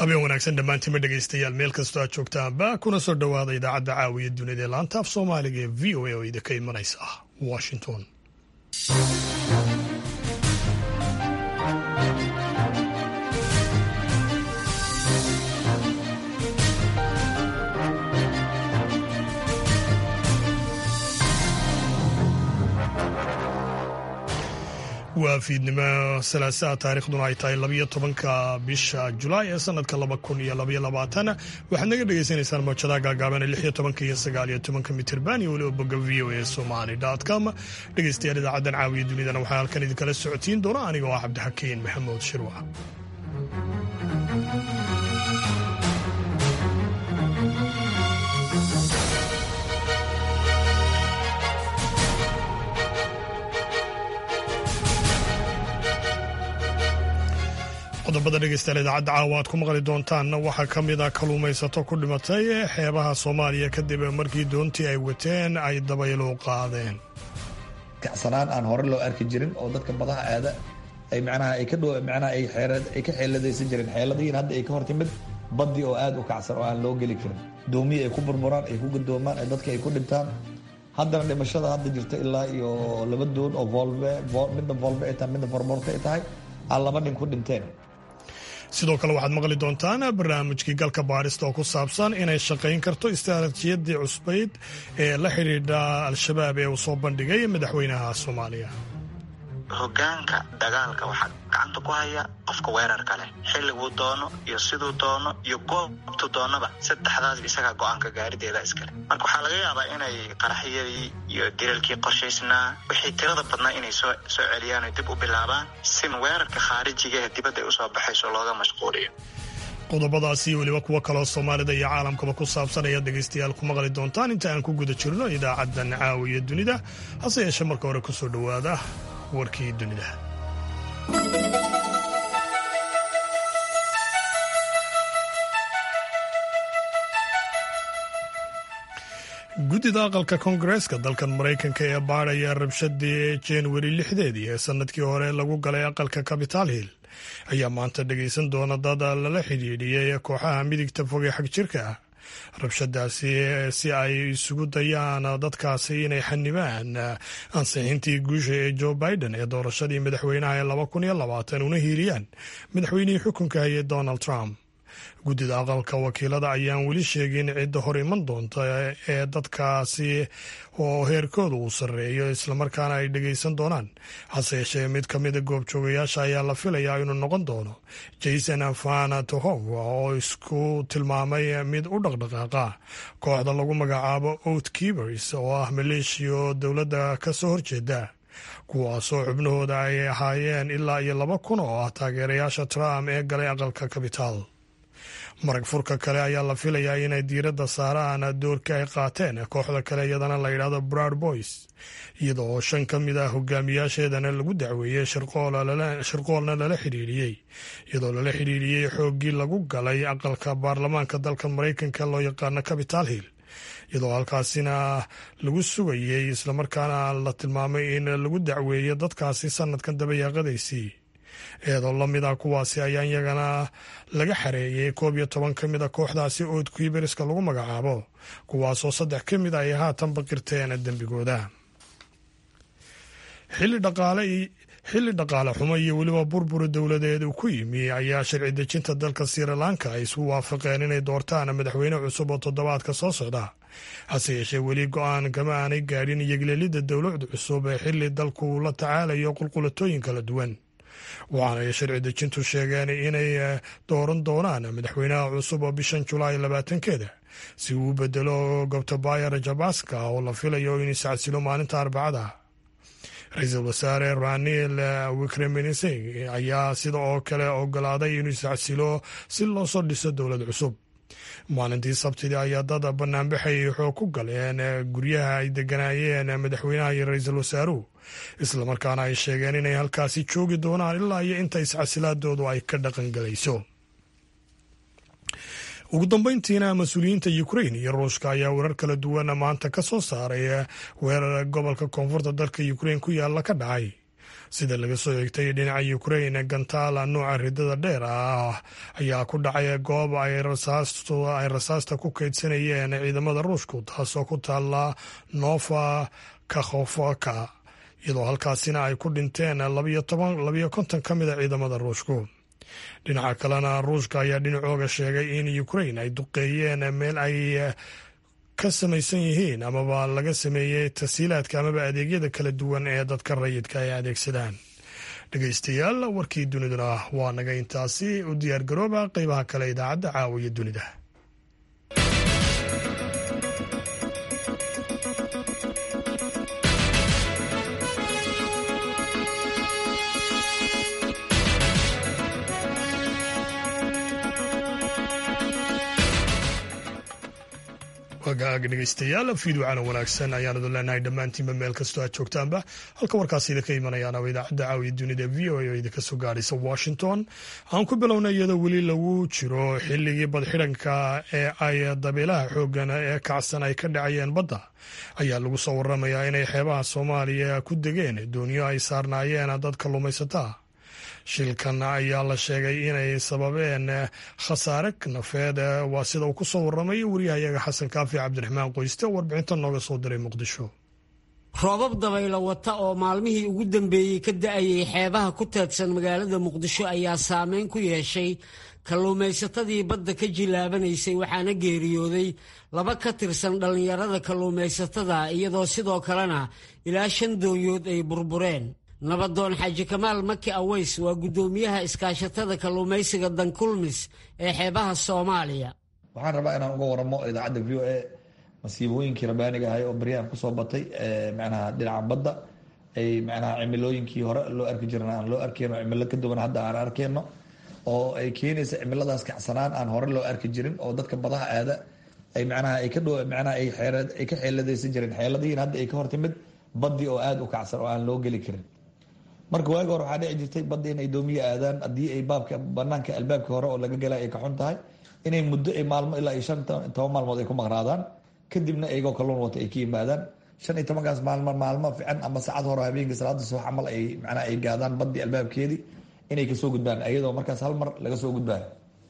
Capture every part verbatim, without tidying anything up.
habeen wanaagsan dhammaantiinma dhegaystayaal meel kastoo aad joogtaanba kuna soo dhowaada idaacadda caawiya dunida ee laanta af soomaaliga ee v o a oo idinka imanaysa washington. waa fiidnimo salaasaa taariikhduna ay tahay labayo tobanka bisha julaay ee sanadka laba kun iyo labaiyo labaatan waxaad naga dhagaysanaysaan mawjadaha gaagaaban ee lix iyo tobanka iyo sagaal iyo tobanka mitirban iyo weliba bogga v o a somali dot com. dhegaystayaal idaacaddan caawiya dunidana waxaa halkan idinkala socotiin doona anigoo ah cabdixakiin maxamuud shirwa. qodobada dhegeystayaal idaacadda caawa aad ku maqli doontaanna waxaa ka mid ah kalluumaysato ku dhimatay xeebaha soomaaliya kadib markii doontii ay wateen ay dabaylo qaadeen. kacsanaan aan hore loo arki jirin oo dadka badaha aada ay macnaha ay ka dhow macnaha ay xeerad ay ka xeeladaysan jireen xeeladiin hadda ay ka hor timid badii oo aad u kacsan oo aan loo geli karin doomiye ay ku burburaan ay ku gadoomaan ay dadka ay ku dhintaan. haddana dhimashada hadda jirta ilaa iyo laba doon oo volve midna volve ay tahay midna formoorta ay tahay aan laba nin ku dhinteen. sidoo kale waxaad maqli doontaan barnaamijkii galka baarista oo ku saabsan inay shaqayn karto istaraatiijiyadii cusbayd ee la xidhiidha al-shabaab ee uu soo bandhigay madaxweynaha soomaaliya. hogaanka dagaalka waxaa gacanta ku haya qofka weerarka leh xilliguu doono iyo siduu doono iyo goobtu doonaba saddexdaas isagaa go-aanka gaarideeda iskale. marka waxaa laga yaabaa inay qaraxyadii iyo dilalkii qorshaysnaa wixii tirada badnaa inay soo soo celiyaan oo dib u bilaabaan si weerarka khaarijiga ee dibadda ay usoo baxayso looga mashquuliyo. qodobadaasi weliba kuwo kaloo soomaalida iyo caalamkaba ku saabsan ayaad dhegaystayaal ku maqli doontaan inta aan ku guda jirno idaacaddan caawiya dunida. hase yeeshee marka hore ku soo dhowaada warkii dunida. guddida aqalka koongareeska dalkan maraykanka ee baadhaya rabshadii januari lixdeedii ee sanadkii hore lagu galay aqalka capital hill ayaa maanta dhegaysan doona dad lala xidhiidhiyey kooxaha midigta fog ee xag jirka ah. rabshadaasi si ay isugu dayaan dadkaasi inay xanibaan ansixintii guusha ee joe biden ee doorashadii madaxweynaha ee laba kun iyo labaatan una hiiriyaan madaxweynihii xukunka hayay donald trump. guddida aqalka wakiilada ayaan weli sheegin cidda hor iman doonta ee dadkaasi oo heerkooda uu sarreeyo islamarkaana ay dhegaysan doonaan. hase yeeshee mid ka mida goobjoogayaasha ayaa la filayaa inuu noqon doono jason fanatohov oo isku tilmaamay mid u dhaqdhaqaaqa kooxda lagu magacaabo out keepers oo ah maleeshiyo dowladda ka soo horjeeda kuwaasoo xubnahooda ay ahaayeen ilaa iyo laba kun oo ah taageerayaasha trump ee galay aqalka capital. marag furka kale ayaa la filayaa inay diiradda saaraan doorka ay qaateen kooxda kale iyadana la yidhaahdo Proud Boys iyada oo shan ka mid ah hogaamiyaasheedana lagu dacweeyey shirqoolna lala xidhiidhiyey iyadoo lala xidhiidhiyey xooggii lagu galay aqalka baarlamaanka dalka maraykanka loo yaqaano capital hill iyadoo halkaasina lagu sugayey islamarkaana la tilmaamay in lagu dacweeyo dadkaasi sanadkan dabayaaqadaysii. eedoo la mid ah kuwaasi ayaa iyagana laga xareeyey koob iyo toban ka mid a kooxdaasi ood kuiberiska lagu magacaabo kuwaasoo saddex ka mid ay haatan baqirteen dembigooda. xilli dhaqaale xilli dhaqaale xumo iyo weliba burbura dowladeed uu ku yimi ayaa sharci dejinta dalka Sri Lanka ay isu waafaqeen inay doortaan madaxweyne cusub oo toddobaadka soo socda. hase yeeshee weli go-aan kama aanay gaadhin iyoglelidda dowlad cusub ee xilli dalku la tacaalayo qulqulatooyin kala duwan. waxaana ay sharci dejintu sheegeen inay dooran doonaan madaxweynaha cusub oo bishan julaay labaatankeeda si uu u bedelo gotabaya rajabaska oo la filayo in iscadsilo maalinta arbacada. ra-iisul wasaare ranil wickremesinghe ayaa sida oo kale ogolaaday inuu iscadsilo si loo soo dhiso dowlad cusub. maalintii sabtidii ayaa dad banaanbaxay xoog ku galeen guryaha ay deganaayeen madaxweynaha iyo ra-iisul wasaaruhu islamarkaana ay sheegeen inay halkaasi joogi doonaan ilaa iyo inta iscasilaadoodu ay ka dhaqangalayso. ugu dambeyntiina mas-uuliyiinta Ukraine iyo Ruushka ayaa warar kala duwan maanta ka soo saaray weerar gobolka koonfurta dalka Ukraine ku yaala ka dhacay sida laga soo eegtay dhinaca Ukraine, gantaala nooca ridada dheer ah ayaa ku dhacay goob ay rasaasta ku kaydsanayeen ciidamada Ruushku, taasoo ku taala Nova Kakhovka, iyadoo halkaasina ay ku dhinteen labiyo konton ka mid a ciidamada Ruushku. dhinaca kalena Ruushka ayaa dhinacooga sheegay in Ukraine ay duqeeyeen meel ay ka samaysan yihiin amaba laga sameeyey tasiilaadka amaba adeegyada kala duwan ee dadka rayidka ay adeegsadaan. dhegaystayaal, warkii duniduna waa naga intaasi. u diyaar garooba qeybaha kale idaacadda caawiya dunida. wagaag dhegaystayaal, fiidyo caalam wanaagsan ayaan idin leenahay dhammaantiinba meel kastoo aad joogtaanba. halka warkaasi idinka imanayaan waa idaacadda caawiya dunida v o a oo idinka soo gaadhaysa Washington. aan ku bilownay iyadoo weli lagu jiro xilligii badxidhanka ee ay dabeelaha xooggan ee kacsan ay ka dhacayeen badda, ayaa lagu soo waramayaa inay xeebaha Soomaaliya ku degeen doonyo ay saarnaayeen dad kalluumaysataa. shilkan ayaa la sheegay inay sababeen khasaare nafeed, waa sida uu ku soo warramay wariyahayaga xasan kaafi cabdiraxmaan qoyste oo warbixinta nooga soo diray Muqdisho. roobab dabaylo wata oo maalmihii ugu dambeeyey ka da'ayay xeebaha ku teedsan magaalada Muqdisho ayaa saameyn ku yeeshay kalluumaysatadii badda ka jilaabanaysay, waxaana geeriyooday laba ka tirsan dhallinyarada kalluumaysatada, iyadoo sidoo kalena ilaa shan doonyood ay burbureen. nabadoon xaaji kamaal maki aways waa guddoomiyaha iskaashatada kalluumaysiga dankulmis ee xeebaha Soomaaliya. waxaan rabaa inaan uga waramo idaacadda v o a masiibooyinkii rabaaniga ahay oo baryahan kusoo batay macnaha dhinaca badda, ay macnaha cimilooyinkii hore loo arki jirna aan loo arkeyno, cimilo ka duwan hadda aan arkeyno, oo ay keenaysa cimiladaas kacsanaan aan hore loo arki jirin, oo dadka badaha aada ay macnaha ay ka dhow macnaha ay xeelad ay ka xeeladaysan jireen. xeeladihiin hadda ay ka hortimid badii oo aada u kacsan oo aan loo geli karin. marka waagi hore waxaa dhici jirtay badda in ay doomiye aadaan haddii ay baabka banaanka albaabka hore oo laga gala ay ka xun tahay, inay muddo ay maalmo ilaa iyo shan toban maalmood ay ku maqnaadaan, kadibna iyagoo kalluun wata ay ka yimaadaan. shan iyo tobankaas maalmo maalmo fiican ama saacad hore habeenkii salaada subax camal ay macnaha ay gaadaan baddii albaabkeedii inay kasoo gudbaan, iyadoo markaas hal mar laga soo gudbaayo.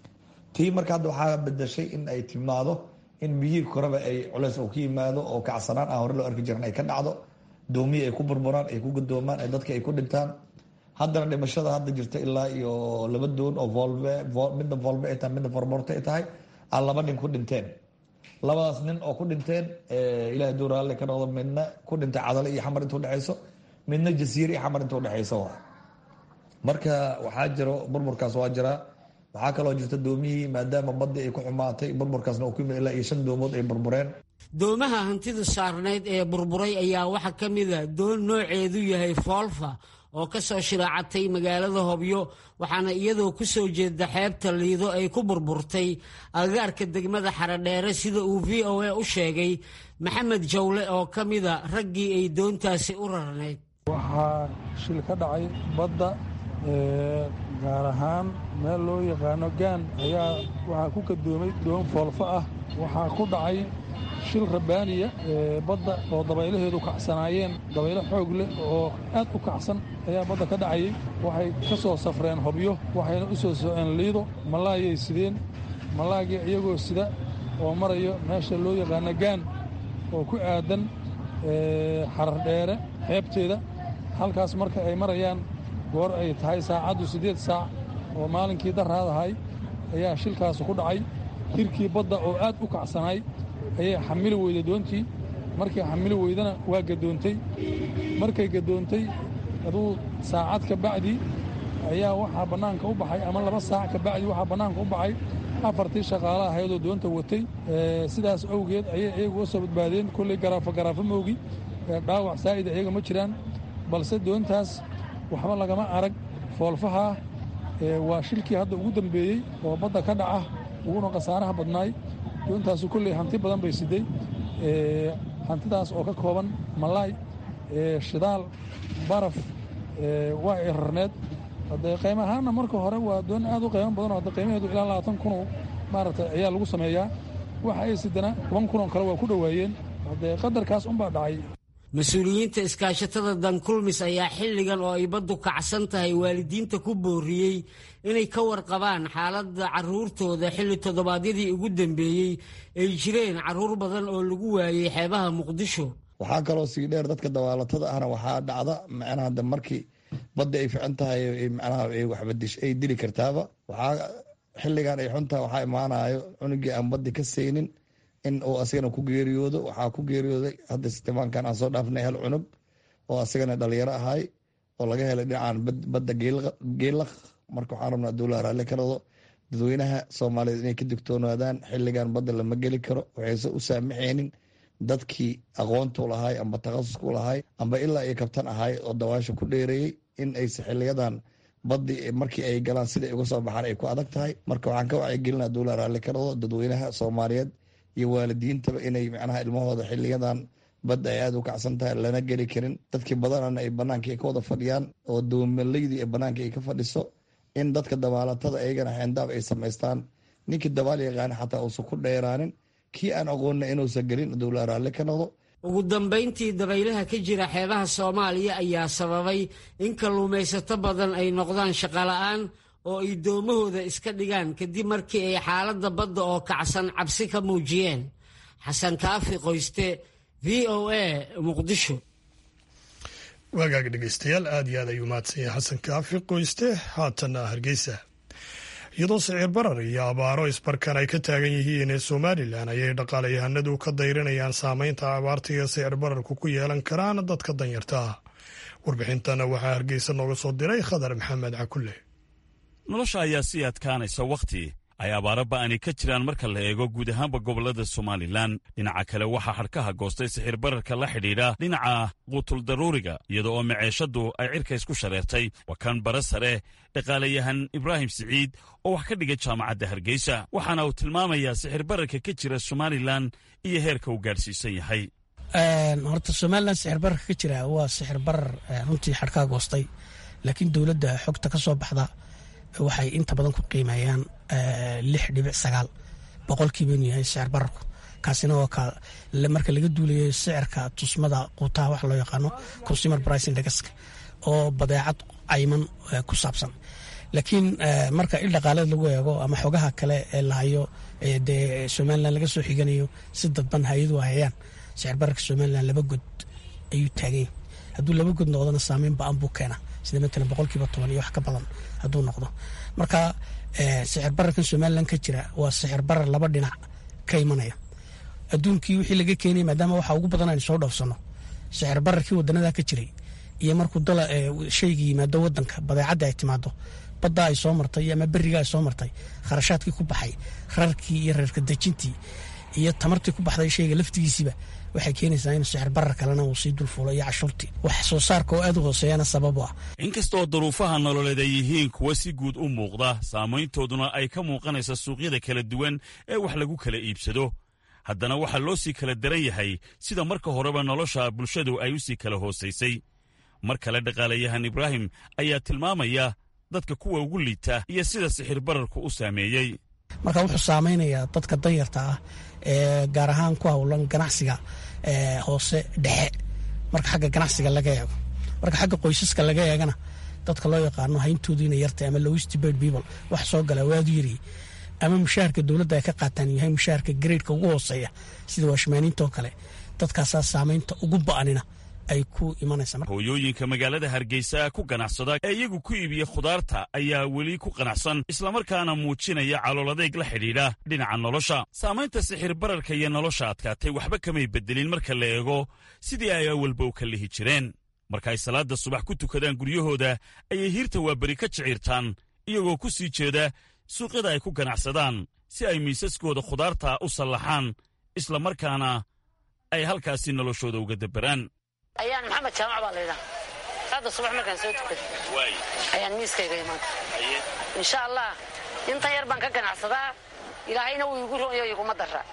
tii marka hadda waxaa bedashay in ay timaado in biyihii koreba ay culeys oo ka yimaado, oo kacsanaan aan hore loo arki jirin ay ka dhacdo, doomiye ay ku burburaan, ay ku gadoomaan, ay dadka ay ku dhintaan. haddana dhimashada hadda jirta ilaa iyo laba doon oo volve midna volve ay tahay midna forborte ay tahay aan laba nin ku dhinteen. labadaas nin oo ku dhinteen ilaahay dooraalle ka noqdo, midna ku dhintay cadale iyo xamar inta udhexayso, midna jasiir iyo xamar inta udhexayso. waa marka waxaa jiro burburkaas waa jiraa. waxaa kaloo jirta doomihii maadaama badii ay ku xumaatay, burburkaasna uu ku yimid ilaa iyo shan doomood ay burbureen. doomaha hantida saarnayd ee burburay ayaa waxaa ka mid a doon nooceedu yahay foolfa oo ka soo shiraacatay magaalada Hobyo, waxaana iyadoo ku soo jeeda xeebta Liido ay ku burburtay agagaarka degmada Xaradheere, sida uu v o a u sheegay Maxamed Jawle oo ka mid a raggii ay doontaasi u rarnayd. waxaa shil ka dhacay badda, gaar ahaan meel loo yaqaano gaan ayaa waxaa ku kadoomay doon foolfa ah. waxaa ku dhacay shil rabaaniya badda oo dabaylaheedu kacsanaayeen, dabaylo xoog leh oo aad u kacsan ayaa badda ka dhacayay. waxay ka soo safreen Hobyo, waxayna u soo soceen Liido. malaayay sideen, malaagii iyagoo sida oo marayo meesha loo yaqaano gaan oo ku aadan Xaradheere xeebteeda. halkaas marka ay marayaan goor ay tahay saacaddu siddeed saac oo maalinkii daraadahay ayaa shilkaasu ku dhacay. hirkii badda oo aad u kacsanaay ayay xamili weyday doontii. markay xamili weydana waa gadoontay. markay gadoontay aduu saacad ka bacdi ayaa waxaa bannaanka u baxay, ama laba saac ka bacdi waxaa bannaanka u baxay afartii shaqaala ahaydoo doonta watay. sidaas awgeed ayay iyagu u soo badbaadeen. kolley garaafo garaafo moogi, dhaawac saa'ida iyaga ma jiraan, balse doontaas waxba lagama arag. foolfaha waa shilkii hadda ugu dambeeyey oo badda ka dhaca uguna khasaaraha badnaay. doontaasu kolley hanti badan bay siday, hantidaas oo ka kooban malaay, shidaal, baraf, waa ay rarneed. haddee qaymo ahaanna marka hore waa doon aad u qaymo badan oo hadda qiimaheedu ilaa labaatan kun maaragtay ayaa lagu sameeyaa. waxa ay sidana toban kun oo kale waa ku dhowaayeen. haddee qadarkaas unbaa dhacay. mas-uuliyiinta iskaashatada dankulmis ayaa xilligan oo ay baddu kacsan tahay waalidiinta ku booriyey inay ka warqabaan xaaladda carruurtooda xilli toddobaadyadii ugu dambeeyey ay jireen carruur badan oo lagu waayey xeebaha muqdisho. waxaa kaloo sii dheer dadka dawaalatada ahna waxaa dhacda macnaha de markii badda ay fican tahay macnaha waxbadish ay dili kartaaba. waxaa xilligan ay xun tahay waxaa imaanayo cunugii aan baddi ka saynin in uu asagana ku geeriyoodo. waxaa ku geeriyooday hadda sitimaankan aan soo dhaafnay hal cunug oo asagana dhalinyaro ahay oo laga helay dhinacaan badda geelaq. marka waxaan rabnaa dowlaha raalli ka rado dadweynaha soomaaliyeed inay ka digtoonaadaan xilligan badda lama geli karo. waxayse u saamaxaynin dadkii aqoontu lahay amba takhasusku lahay amba ilaa ay kabtan ahay oo dawaasha ku dheereeyey in ayse xiliyadan baddi markii ay galaan sida ay uga soo baxaan ay ku adag tahay. marka waxaan ka wacyigelinaa dowlaha raalli ka rado dadweynaha soomaaliyeed iyo waalidiintaba inay macnaha ilmahooda xiliyadan badda ay aada u kacsan tahay lana geli karin. dadkii badanana ay banaanka ay ka wada fadhiyaan oo dowmalaydii ee banaanka ay ka fadhiso in dadka dabaalatada ayagana xeendaab ay samaystaan. ninkii dabaal yaqaana xataa uusan ku dheeraanin, kii aan aqoonna inuusan gelin dowlaha raalli ka noqdo. ugu dambayntii dabaylaha ka jira xeebaha soomaaliya ayaa sababay in kalluumaysato badan ay noqdaan shaqola'aan oo ay doomahooda iska dhigaan kadib markii ay xaaladda badda oo kacsan cabsi ka muujiyeen. xasan kaafi qoyste, v o a, muqdisho. waagaag dhegeystayaal aad iyo aad ayuu mahadsan yahay xasan kaafi qoyste. haatana hargeysa. iyadoo sicir barar iyo abaaro isbarkan ay ka taagan yihiin ee somalilan ayay dhaqaalayahanadu ka dayrinayaan saameynta abaarta iyo sicir bararku ku yeelan karaan dadka danyarta ah. warbixintana waxaa hargeysa nooga soo diray khadar maxamed cakulle. nolosha ayaa sii adkaanaysa wakhti ay abaaro ba'ani ka jiraan marka la eego guud ahaanba gobollada somalilan. dhinaca kale waxaa xadhkaha goostay sixir bararka la xidhiidha dhinaca quutuldaruuriga iyada oo maceeshaddu ay cirka isku shareertay. waa kan bara sare dhaqaalayahan ibraahim siciid oo wax ka dhigay jaamacadda hargeysa, waxaana uu tilmaamayaa sixir bararka ka jira somalilan iyo heerka uu gaadhsiisan yahay. horta somalilan sixir bararka ka jira waa sixir barar runtii xadhkaha goostay, laakiin dowladda xogta ka soo baxda waxay inta badan ku qiimeeyaan lix dhibic sagaal boqolkiiba inuu yahay sicir bararku. kaasina waa ka marka laga duulayo sicirka tusmada quutaha wax loo yaqaano consumer price indexka oo badeecad cayman ku saabsan. laakiin marka il dhaqaaleed lagu eego ama xogaha kale ee lahayo dee somalilan laga soo xiganayo si dadban hay-adu hayaan, sicir bararka somalilan laba god ayuu taaganya. hadduu laba god noqdona saameyn ba-an buu keena, sida matalan boqolkiiba toban iyo wax ka badan hadduu noqdo. marka sicir bararkan somalilan ka jira waa sicir barar laba dhinac ka imanaya. adduunkii wixii laga keenay maadaama waxa ugu badan aynu soo dhoofsano, sicir bararkii wadanada ka jiray iyo markuu dala shayga yimaado wadanka badeecadda ay timaado, badda ay soo martay ama beriga ay soo martay, kharashaadkii ku baxay, rarkii iyo reerka dejintii iyo tamartii ku baxday shayga laftigiisiiba waxay keenaysaa in sicir barar kalena uu sii dulfuulo iyo cashuurtii wax soo saarka oo aad u hooseeyana sabab u ah. inkastoo duruufaha nololeed ay yihiin kuwa si guud u muuqda, saamayntooduna ay ka muuqanaysa suuqyada kala duwan ee wax lagu kala iibsado, haddana waxaa loo sii kala daran yahay sida marka horeba nolosha bulshadu ay u sii kala hoosaysay. mar kale dhaqaalayahan ibraahim ayaa tilmaamaya dadka kuwa ugu liita iyo sida sixir bararku u saameeyey. marka wuxuu saamaynayaa dadka danyarta ah ee gaar ahaan ku howlan ganacsiga hoose dhexe marka xagga ganacsiga laga eego. marka xagga qoysaska laga eegana dadka loo yaqaano hayntoodu inay yartay ama lowest paid people wax soo gala waadu yiri ama mushaharka dowladda ay ka qaataan yahay mushaharka gradeeka ugu hooseeya sida waashmaaniinta oo kale, dadkaasaa saamaynta ugu ba'anina ay ku imanaysaa. hooyooyinka magaalada hargeysa ku ganacsada ee iyagu ku iibiya khudaarta ayaa weli ku qanacsan, islamarkaana muujinaya calooladeeg la xidhiidha dhinaca nolosha. saamaynta sixir bararka iyo nolosha adkaatay waxba kamay bedelin marka la eego sidii ay awalba u ka lihi jireen. marka ay salaada subax ku tukadaan guryahooda ayay hiirta waaberi ka jiciirtaan, iyagoo ku sii jeeda suuqyada ay ku ganacsadaan si ay miisaskooda khudaarta u sallaxaan, islamarkaana ay halkaasi noloshooda uga dabaraan. ayaan maxamed jaamac baa laydhaa hadda subax markaan soo tukaday ayaan miiskayga imaanta insha allah inta yar baan ka ganacsadaa, ilaahayna wuu igu roonyo iguma dara.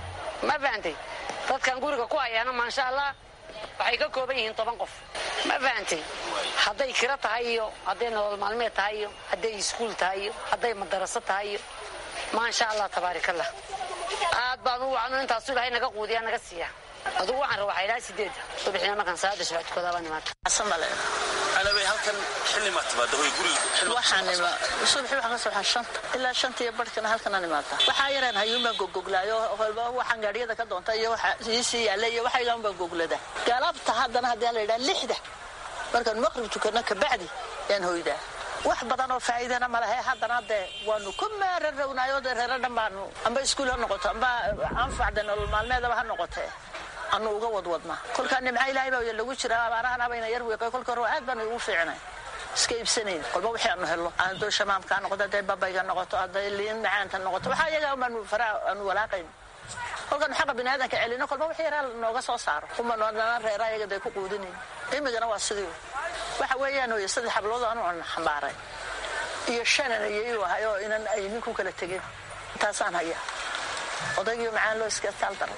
ma fahantay dadkan guriga ku hayaana maasha allah waxay ka kooban yihiin toban qof. ma fahantay hadday kiro tahay iyo hadday nolol maalmeed tahay iyo hadday iskuul tahay iyo hadday madaraso tahay iyo maasha allah tabaarikallah aad baan u wacno intaasu ilaahay naga quudiyaa naga siiya. aduu waxaan rabaa ilaa sideed subaxina markaan saada soo tukada baan imaad asmale ana bay halkan xilli ma timaado way guriga waxaan ima subaxii waxaan soo xashan ilaa shantii iyo barkana halkan aan imaada waxa yareen hayuuma gogoglaayo qolba waxaan gaariyada ka doonta iyo waxa si yaala iyo waxa ilaan baa goglada galabta haddana hadii la yiraahdo lixda markaan maqrib tukana ka bacdi yaan hooyda wax badan oo faa'iidana ma lahayn haddana de waanu ku meerarownayo reero dhammaan amba iskuul ha noqoto amba anfacdan nolol maalmeedaba ha noqotee anu uga wadwadna kolka nimca ilaahay baa lagu jira abaarahana bayna yar weeqay kolka roo aad baan ugu fiicnay iska ibsanay qolba wixii aanu helo aan doo shamaamka noqdo day babayga noqoto aday liin macaanta noqoto waxa iyaga man faraa aanu walaaqayn kolka xaq binaadamka celino qolba wixii yar nooga soo saaro kuma noodana reera iyaga day ku quudinay imigana waa sidii waxa weeyaan oo saddex hablood aanu xambaaray iyo shanana iyo hayo inaan ay ninku kala tageen taasaan haya odayga macaan loo iska taldaray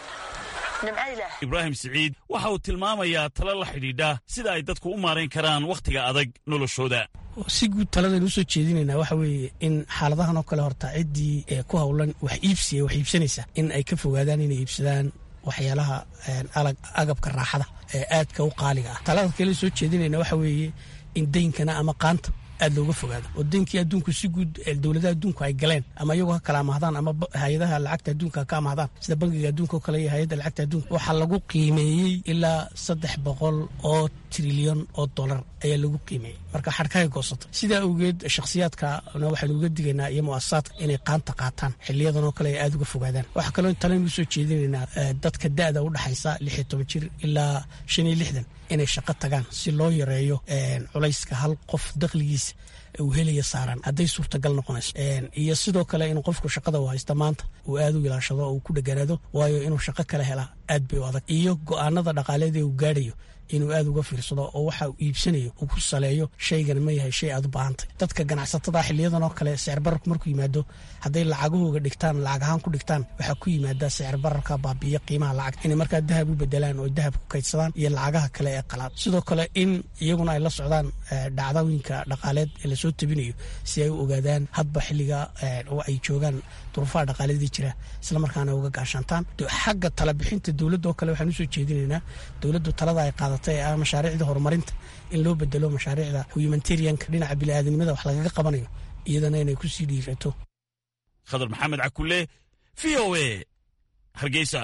ibraahim siciid waxa uu tilmaamayaa talo la xidhiidha sida ay dadku u maarayn karaan wakhtiga adag noloshooda si guud taladan usoo jeedinaynaa waxa weeye in xaaladahan oo kale horta ciddii ee ku howlan wax iibsiya wax iibsanaysa in ay ka fogaadaan inay iibsadaan waxyaalaha agabka raaxada ee aadka u qaaliga ah talada kale soo jeedinayna waxa weeye in daynkana ama qaanta aad looga fogaado oo deenkii adduunku si guud dowladaha adduunku ay galeen ama iyagoo kala amahdaan ama hay-adaha lacagta adduunka ka amahdaan sida bangiga adduunka oo kale iyo hay-adda lacagta adduunka waxaa lagu qiimeeyey ilaa saddex boqol oo trilyan oo dollar ayaa lagu qiimeeyey marka xadhkahay goosatay sidaa awgeed shakhsiyaadkana waxaynu uga digaynaa iyo mu'asasaadka inay qaanta qaataan xiliyadan oo kale ay aada uga fogaadaan waxaa kaloo talaynu usoo jeedinaynaa dadka da'da u dhaxaysa lix iyo toban jir ilaa shan iyo lixdan inay shaqo tagaan si loo yareeyo culayska hal qof dakhligiisa uu helaya saaran hadday suurtagal noqonayso iyo sidoo kale in qofku shaqada uu haysta maanta uu aada u ilaashado oo uu ku dheganaado waayo inuu shaqo kale helaa aad bay u adag iyo go'aanada dhaqaaleed ee uu gaadhayo inuu aada uga fiirsado oo waxa uu iibsanayo uu ku saleeyo shaygan ma yahay shay aad u baahantay dadka ganacsatada xiliyadan oo kale sicir bararku markuu yimaado hadday lacagahooga dhigtaan lacag ahaan ku dhigtaan waxaa ku yimaada sicir bararka baabiiya qiimaha lacag inay markaa dahab u bedelaan oo dahab ku kaydsadaan iyo lacagaha kale ee qalaad sidoo kale in iyaguna ay la socdaan dhacdooyinka dhaqaaleed ee lasoo tabinayo si ay u ogaadaan hadba xilliga oo ay joogaan duruufaha dhaqaaleedii jira isla markaana uga gaashaantaan xagga talabixinta dowladda oo kale waxaan usoo jeedinaynaa dowladdu talada ay qaadatay ee mashaariicda horumarinta in loo bedelo mashaariicda humanitarianka dhinaca bini'aadanimada wax lagaga qabanayo iyadana inay ku sii dhiirato khadar maxamed cakulle v o a hargeysa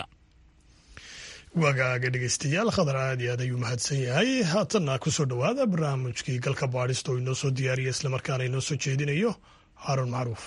wagaaga dhegeystayaal khadar aad iyo aad ayuu mahadsan yahay haatanna ku soo dhowaada barnaamijkii galka baadhista oo inoo soo diyaariya islamarkaana inoo soo jeedinayo haaruun macruuf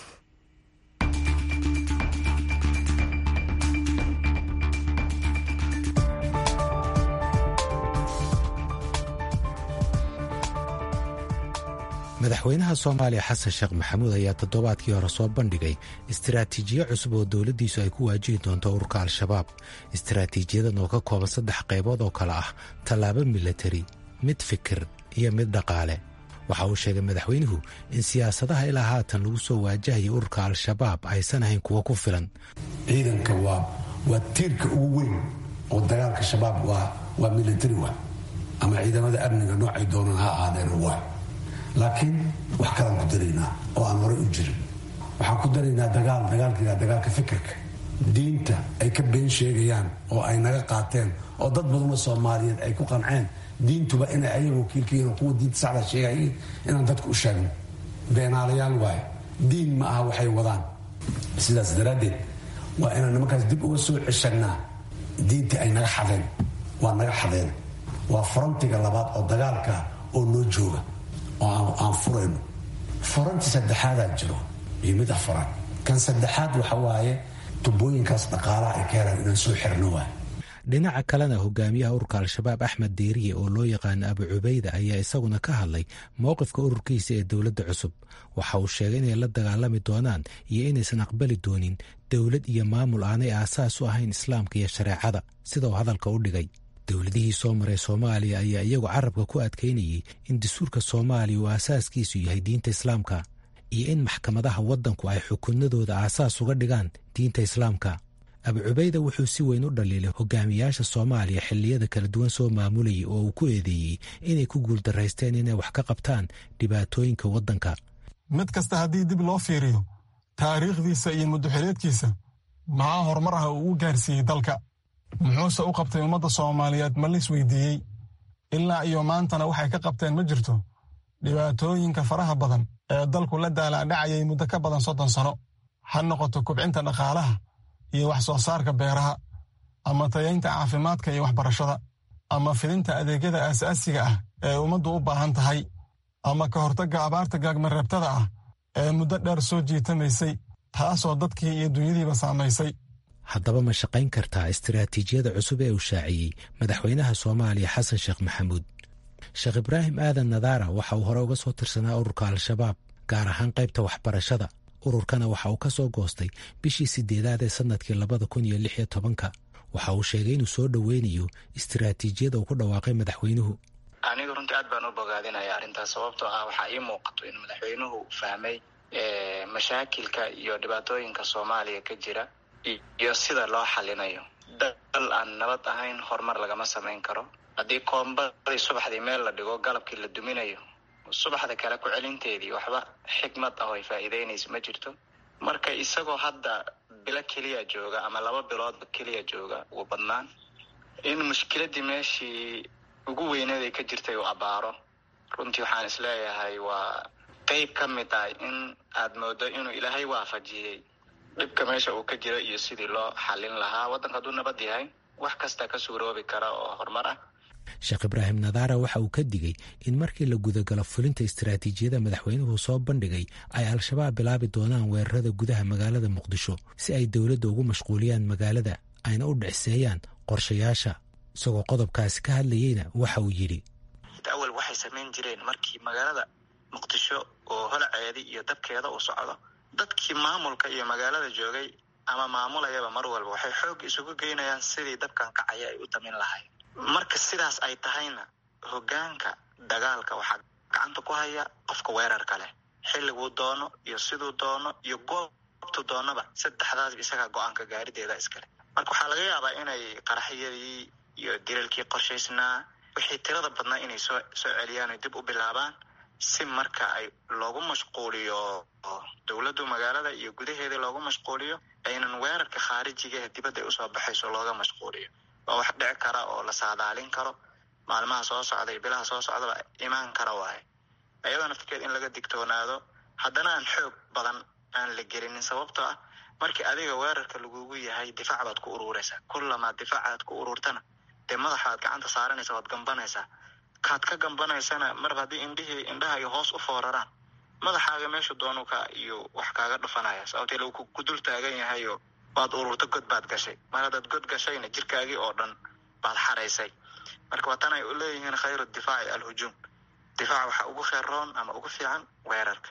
madaxweynaha soomaaliya xasan sheekh maxamuud ayaa toddobaadkii hore soo bandhigay istiraatiijiyo cusub oo dowladdiisu ay ku waajihi doonto ururka al-shabaab istiraatiijiyadan oo ka kooban saddex qaybood oo kale ah tallaabo milatari mid fikir iyo mid dhaqaale waxa uu sheegay madaxweynuhu in siyaasadaha ilaa haatan lagu soo waajahaya ururka al-shabaab aysan ahayn kuwo ku filan ciidanka waa waa tiirka ugu weyn oo dagaalka shabaab waa waa milatari wa ama ciidamada amniga noocay doonaan ha ahaadeen waa laakiin wax kalaan ku daraynaa oo aan hore u jirin waxaan ku daraynaa dagaal dagaalkiia dagaalka fikirka diinta ay ka been sheegayaan oo ay naga qaateen oo dad badanoo soomaaliyeed ay ku qanceen diintuba inay ayaga wakiilkayiin oo kuwa diinta saxda sheegayiin inaan dadku u sheegno beenaalayaal waaye diin ma aha waxay wadaan sidaas daraaddeed waa inaan nimankaas dib uga soo ceshanaa diinta ay naga xadeen waa naga xadeen waa farantiga labaad oo dagaalka oo noo jooga oo aan furayno furanti saddexaadaa jiro iyo mid afaraad kan saddexaad waxa waaye tubooyinkaas dhaqaalaha ay ka helaan inaan soo xirno waay dhinaca kalena hogaamiyaha ururka al-shabaab axmed deeriye oo loo yaqaano abu cubayda ayaa isaguna ka hadlay mowqifka ururkiisa ee dowladda cusub waxa uu sheegay inay la dagaalami doonaan iyo inaysan aqbali doonin dowlad iyo maamul aanay aasaas u ahayn islaamka iyo shareecada sida uu hadalka u dhigay dowladihii soo maray soomaaliya ayaa iyagu carabka ku adkaynayay in dastuurka soomaaliya uu aasaaskiisu yahay diinta islaamka iyo in maxkamadaha waddanku ay xukunadooda aasaas uga dhigaan diinta islaamka abu cubayda wuxuu si weyn u dhaliilay hogaamiyaasha soomaaliya xilliyada kala duwan soo maamulayay oo uu ku eedeeyey inay ku guuldaraysteen inay wax ka qabtaan dhibaatooyinka waddanka mid kasta haddii dib loo fiiriyo taariikhdiisa iyo muddoxileedkiisa maxaa horumar ah uu u gaarsiiyey dalka muxuuse u qabtay ummadda soomaaliyeed ma lis weydiiyey ilaa iyo maantana waxay ka qabteen ma jirto dhibaatooyinka faraha badan ee dalku la daalaadhacayay muddo ka badan soddon sano ha noqoto kubcinta dhaqaalaha iyo wax soo saarka beeraha ama tayaynta caafimaadka iyo waxbarashada ama fidinta adeegyada aasaasiga ah ee ummaddu u baahan tahay ama ka hortagga abaarta gaagmareebtada ah ee muddo dheer soo jiitamaysay taasoo dadkii iyo dunyadiiba saamaysay. haddaba ma shaqayn kartaa istiraatiijiyada cusub ee uu shaaciyey madaxweynaha soomaaliya xasan sheekh maxamuud? sheekh ibraahim aadan nadaara waxa uu hore uga soo tirsanaa ururka al-shabaab gaar ahaan qaybta waxbarashada. ururkana waxa uu ka soo goostay bishii sideedaad ee sannadkii labada kun iyo lix iyo tobanka. waxa uu sheegay inuu soo dhoweynayo istiraatiijiyada uu ku dhawaaqay madaxweynuhu. aniga runtii aad baan u bogaadinaya arrintaas sababtoo ah waxaa ii muuqato in madaxweynuhu fahmay mashaakilka iyo dhibaatooyinka soomaaliya ka jira iyo sida loo xalinayo. dal aan nabad ahayn horumar lagama samayn karo. haddii koombadii subaxdii meel la dhigo galabkii la duminayo subaxda kale ku celinteedii waxba xikmad ah oo ay faa'iideynayso ma jirto. marka isagoo hadda bilo keliya jooga ama laba biloodba keliya jooga ugu badnaan in mushkiladii meeshii ugu weyneeday ka jirtay uu abaaro runtii waxaan isleeyahay waa qayb ka mid ah in aad moodo inuu ilaahay waafajiyey dhibka meesha uu ka jiro iyo sidii loo xalin lahaa. waddanka hadduu nabad yahay wax kasta ka suuroobi kara oo horumar ah. sheekh ibraahim nadaara waxa uu ka digay in markii la gudagalo fulinta istiraatiijiyada madaxweynuhu soo bandhigay ay al-shabaab bilaabi doonaan weerarada gudaha magaalada muqdisho si ay dowladda ugu mashquuliyaan magaalada ayna u dhicseeyaan qorshayaasha. isagoo qodobkaasi ka hadlayeyna waxa uu yidhi awal waxay samayn jireen markii magaalada muqdisho oo holaceedii iyo dabkeeda uu socdo dadkii maamulka iyo magaalada joogay ama maamulayaba mar walba waxay xoog isugu geynayaan sidii dabkan kacaya ay u damin lahayd. marka sidaas ay tahayna hoggaanka dagaalka waxaa gacanta ku haya qofka weerarka leh xilliguu doono iyo siduu doono iyo goobtu doonaba saddexdaasba isagaa go-aanka gaarideeda iskale. marka waxaa laga yaabaa inay qaraxyadii iyo dilalkii qorshaysnaa wixii tirada badnaa inay soo soo celiyaan oy dib u bilaabaan si marka ay loogu mashquuliyo dowladdu magaalada iyo gudaheeda loogu mashquuliyo aynan weerarka khaarijiga ee dibadda ay usoo baxayso looga mashquuliyo. waa wax dhici kara oo la saadaalin karo maalmaha soo socda iyo bilaha soo socdaba imaan kara waaye. ayadoo naftirkeed in laga digtoonaado haddana aan xoog badan aan la gelinin sababtoo ah markii adiga weerarka lagugu yahay difaac baad ku ururaysaa. kullamaa difaacaad ku ururtana dee madaxaad gacanta saaranaysa waad gambanaysaa. kaad ka gambanaysana marba haddii indhihii indhaha iyo hoos u fooraraan madaxaaga meesha doonuka iyo wax kaaga dhufanaya sababtee lagu ku dul taagan yahayo waad ururta god baad gashay. mar haddaad god gashayna jirkaagii oo dhan baad xaraysay. marka waa tan ay u leeyihiin khayru difaaci alhujuum. difaac waxaa ugu kheyroon ama ugu fiican weerarka.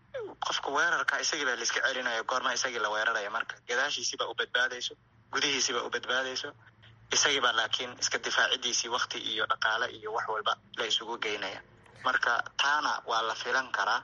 qofka weerarka isagii baa laiska celinaya goorma isagii la weeraraya marka gadaashiisiibaa u badbaadayso gudihiisiibaa u badbaadayso isagiibaa laakiin iska difaacidiisii wakti iyo dhaqaale iyo wax walba la isugu geynaya. marka taana waa la filan karaa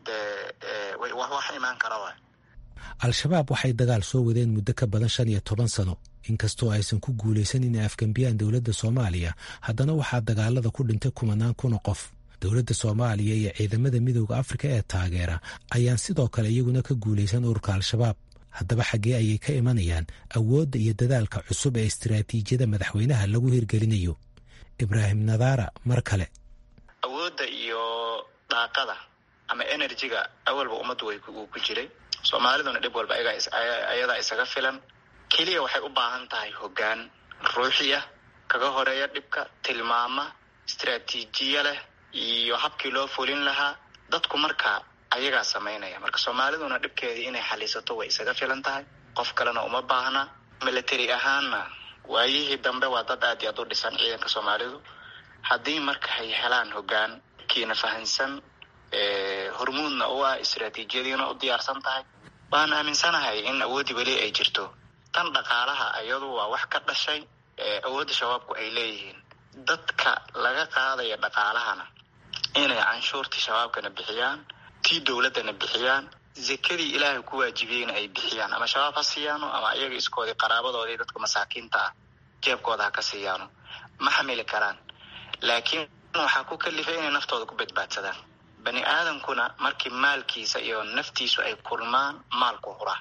dee wax imaan kara waay. al-shabaab waxay dagaal soo wadeen muddo ka badan shan iyo toban sano inkastoo aysan ku guulaysan inay afgambiyaan dowladda soomaaliya haddana waxaa dagaalada ku dhintay kumanaan kun oo qof. dowladda soomaaliya iyo ciidamada midooda afrika ee taageera ayaan sidoo kale iyaguna ka guulaysan ururka al-shabaab. haddaba xaggee ayay ka imanayaan awoodda iyo dadaalka cusub ee istiraatiijiyada madaxweynaha lagu hirgelinayo? ibraahim nadaara mar kale. awoodda iyo daaqada ama enerjiga awalba ummaddu way ku jiray. soomaaliduna dhib walba ayadaa isaga filan. keliya waxay u baahan tahay hoggaan ruuxi ah kaga horeeya dhibka tilmaama istiraatiijiya leh iyo habkii loo fulin lahaa. dadku marka ayagaa samaynaya. marka soomaaliduna dhibkeedii inay xalisato way isaga filan tahay. qof kalena uma baahna. military ahaanna waayihii dambe waa dad aad iyo aad u dhisan ciidanka soomaalidu. haddii marka ay helaan hoggaan kiina fahansan hormuudna u ah istiraatiijiyadiina u diyaarsan tahay waan aaminsanahay in awoodii weli ay jirto. tan dhaqaalaha ayadu waa wax ka dhashay awoodda shabaabku ay leeyihiin. dadka laga qaadaya dhaqaalahana inay canshuurtii shabaabkana bixiyaan tii dowladdana bixiyaan zakadii ilaahay ku waajibiyeyna ay bixiyaan ama shabaab ha siiyaano ama iyaga iskoodii qaraabadoodii dadka masaakiinta ah jeebkooda ha ka siiyaano ma xamili karaan. laakiin waxaa ku kalifay inay naftooda ku badbaadsadaan. bani aadamkuna markii maalkiisa iyo naftiisu ay kulmaan maalku huraa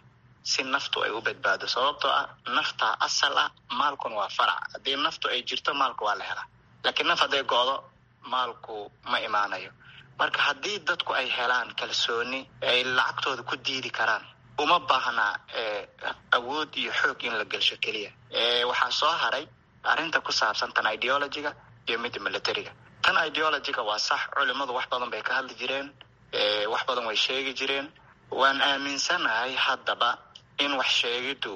si naftu ay u badbaado, sababtoo ah nafta asal ah, maalkuna waa farac. haddii naftu ay jirto maalku waa la helaa, laakiin naf hadday go'do maalku ma imaanayo. marka haddii dadku ay helaan kalsooni ay lacagtooda ku diidi karaan, uma baahnaa awood iyo xoog in la gelsho keliya. waxaa soo haray arrinta ku saabsan tan ideologiga iyo midda militariga. tan ideologiga waa sax, culimmadu wax badan bay ka hadli jireen, wax badan way sheegi jireen. waan aaminsanahay haddaba in wax sheegiddu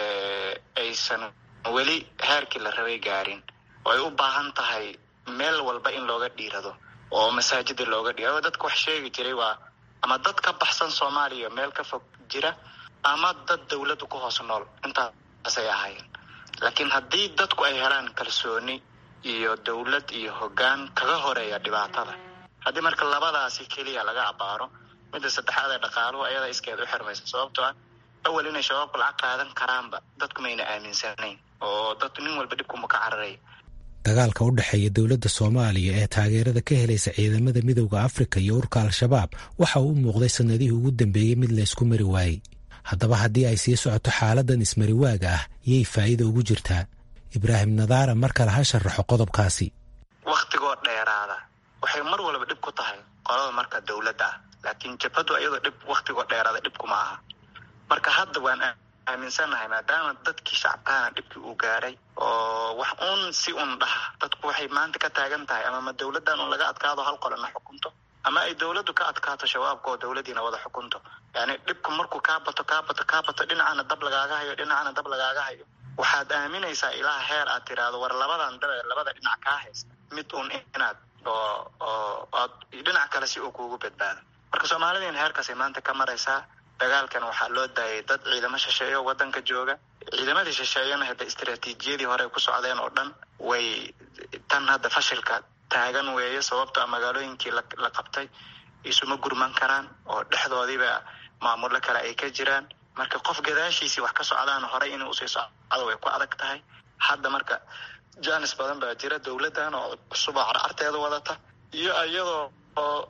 aysan weli heerkii la rabay gaarin, oo ay u baahan tahay meel walba in looga dhiirado oo masaajida looga dhiirado. dadka wax sheegi jiray waa ama dad ka baxsan Soomaaliya meel ka fog jira, ama dad dawladdu ku hoos nool, intaasay ahaayeen. laakiin haddii dadku ay helaan kalsooni iyo dawlad iyo hoggaan kaga horeeya dhibaatada, haddii marka labadaasi keliya laga abaaro, midda saddexaad ee dhaqaaluhu ayada iskeed u xirmaysa. sababtoo ah awal inay shabaabku lacag qaadan karaanba dadku mayna aaminsanayn, oo dad nin walba dhibkuma ka cararay. dagaalka u dhexeeya dowladda Soomaaliya ee taageerada ka helaysa ciidamada midowda Afrika iyo ururka Al-Shabaab waxa uu muuqday sanadihii ugu dambeeyay mid la isku mari waayey. haddaba haddii ay sii socoto xaaladan ismariwaaga ah, yay faa'iido ugu jirtaa? Ibraahim Nadaara mar kale ha sharaxo qodobkaasi. wakhtigoo dheeraada waxay mar walba dhib ku tahay qolada marka dawladda ah, laakiin jabhadu ayadoo dhib wakhtigoo dheeraada dhib kuma aha. marka hadda waan aaminsanahay maadaama dadkii shacabkaana dhibkii uu gaaray, oo wax uun si un dhaha dadku waxay maanta ka taagan tahay ama ma dawladdan un laga adkaado hal qolana xukunto, ama ay dawladdu ka adkaato shabaabka oo dawladdiina wada xukunto. yani dhibku markuu kaa bato kaa bato kaa bato dhinacana dab lagaaga hayo dhinacana dab lagaaga hayo, waxaad aaminaysaa ilaa heer aad tiraahdo war labadan dabe labada dhinac kaa haysta mid un inaad oo oo aad dhinac kale si uu kuugu badbaado. marka Soomaalidan heerkaasay maanta ka maraysaa. dagaalkan waxaa loo daayay dad ciidamo shisheeye oo wadanka jooga. ciidamadii shisheeyana hadda istiraatiijiyadii hore ku socdeen oo dhan way tan hadda fashilka taagan weeye, sababtoo magaalooyinkii la qabtay isuma gurman karaan oo dhexdoodiiba maamulo kale ay ka jiraan. marka qof gadaashiisii wax ka socdaan horey inuu usii socdo way ku adag tahay. hadda marka jaanis badan baa jira dawladdan oo cusub oo carcarteeda wadata, iyo iyadoo oo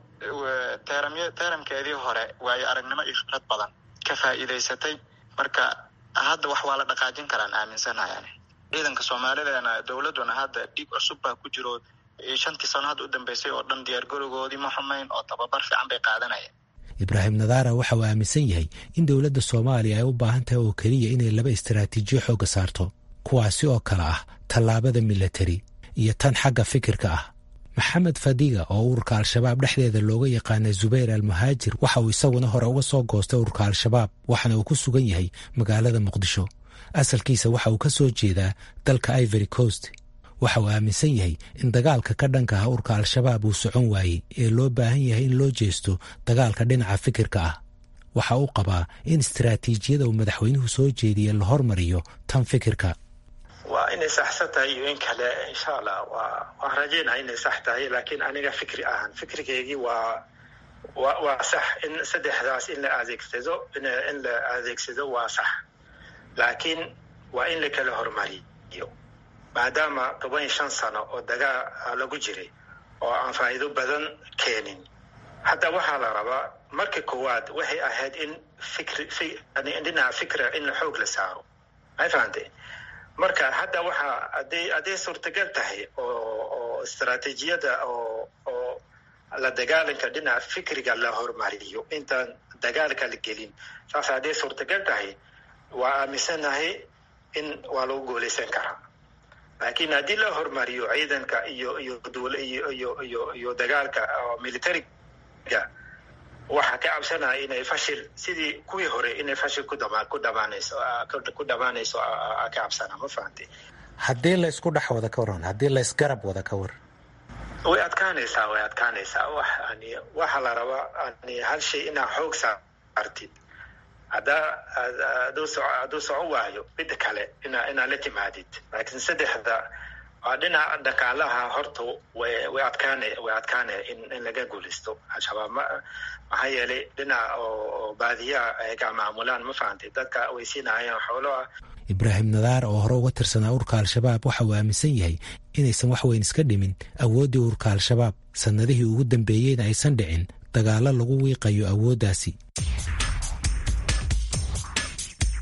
teeramkeedii hore waayo aragnimo iyo khibrad badan ka faa'iidaysatay. marka hadda wax waa la dhaqaajin karaan aaminsanahay. ciidanka Soomaaliyeedna dawladduna hadda dhiig cusub baa ku jiro, shantii sano hadda u dambeysay oo dhan diyaargarowgoodii ma xumayn oo tababar fiican bay qaadanayeen. Ibraahim Nadaara waxa uu aaminsan yahay in dowladda Soomaaliya ay u baahan tahay oo keliya inay laba istiraatiijiyo xooga saarto, kuwaasi oo kale ah tallaabada military iyo tan xagga fikirka ah. Maxamed Fadiga oo ururka Al-Shabaab dhexdeeda looga yaqaanay Zubayr Al-Muhaajir waxa uu isaguna hore uga soo goostay ururka Al-Shabaab, waxaana uu ku sugan yahay magaalada Muqdisho. asalkiisa waxa uu ka soo jeedaa dalka Ivory Coast. waxa uu aaminsan yahay in dagaalka ka dhanka ah ururka Al-Shabaab uu socon waayey ee loo baahan yahay in loo jeesto dagaalka dhinaca fikirka ah. waxa uu qabaa in istiraatiijiyada uu madaxweynuhu soo jeediyey la hormariyo tan fikirka. waa inay saxsan tahay iyo in kale insha allah waa waan rajaynayaa inay sax tahay, laakiin aniga fikri ahaan fikirkeygii waa waa waa sax in saddexdaas in la adeegsado in la adeegsado waa sax, laakiin waa in la kala hormariyo maadaama toban iyo shan sano oo dagaal lagu jiray oo aan faa'iido badan keenin. hadda waxaa la rabaa marka koowaad waxay ahayd in fikri dhinaca fikra in la xoog la saaro, may fahantay? marka hadda waxaa hadday hadday suurtagal tahay oo oo istaraatiijiyada oo oo la dagaalanka dhinaca fikriga la hormariyo intaan dagaalka la gelin, saas hadday suurtagal tahay waa aaminsanahay in waa lagu guulaysan karaa. laakiin haddii la hormariyo ciidanka iyo iyo iyo iyo iyo iyo dagaalka militariga, waxaa ka cabsanaya inay fashil sidii kuwii hore inay fashil ku dhama ku dhamaanayso ku dhamaanayso ka cabsana, ma fahantay? haddii la isku dhex wada ka waran, haddii la isgarab wada ka war way adkaanaysaa way adkaanaysaa wax ani waxa la rabaa ani hal shay inaa xoog saartid. haddaa aduu soco aduu socon waayo midda kale inaa inaa la timaadid, laakiin saddexda waa dhinaca dhaqaalaha horta way way adkaanay way adkaanay in in laga guulaysto Al-Shabaab. maxaa yeelay dhinaca oo baadiyaha ay ka maamulaan, ma fahantay? dadka way siinayaan xoolo ah. Ibraahim Nadaara oo hore uga tirsanaa ururka Al-Shabaab waxa uu aaminsan yahay inaysan wax weyn iska dhimin awooddii ururka Al-Shabaab, sanadihii ugu dambeeyeyna aysan dhicin dagaalo lagu wiiqayo awooddaasi.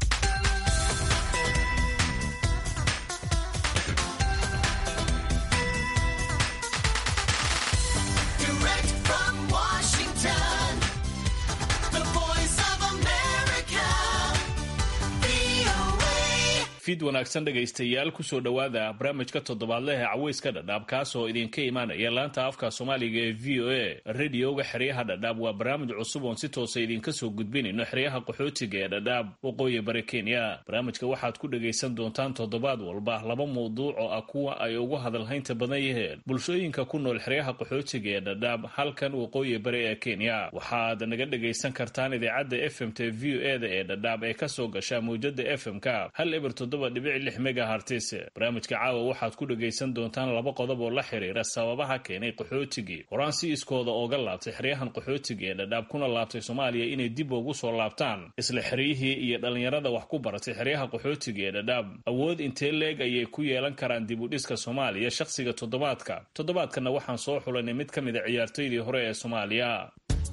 fid wanaagsan dhegaystayaal kusoo dhowaada barnaamijka toddobaadleh ee caweyska dhadhaab kaasoo idinka imaanaya laanta afka soomaaliga ee v o a radioga xeryaha dhadhaab waa barnaamij cusub oon si toosa idinka soo gudbinayno xeryaha qaxootiga ee dhadhaab waqooyi bari kenya. barnaamijka waxaad ku dhagaysan doontaan toddobaad walba laba mawduuc oo ah kuwa ay ugu hadalhaynta badan yihiin bulshooyinka ku nool xeryaha qaxootiga ee dhadhaab halkan waqooyi bari ee kenya. waxaad naga dhagaysan kartaan idaacadda f m t v o e da ee dhadhaab ee kasoo gasha mawjada f m ka hal eber toddoba dhibic lix megahertz. barnaamijka caawa waxaad ku dhagaysan doontaan laba qodob oo la xiriira sababaha keenay qaxootigii horaan si iskooda ooga laabtay xeryahan qaxootiga ee dhadhaab kuna laabtay soomaaliya inay dib ugu soo laabtaan isla xeryihii iyo dhallinyarada wax ku baratay xeryaha qaxootiga ee dhadhaab awood intee leeg ayay ku yeelan karaan dib u dhiska soomaaliya shakhsiga toddobaadka toddobaadkana waxaan soo xulanay mid ka mid a ciyaartoydii hore ee soomaaliya.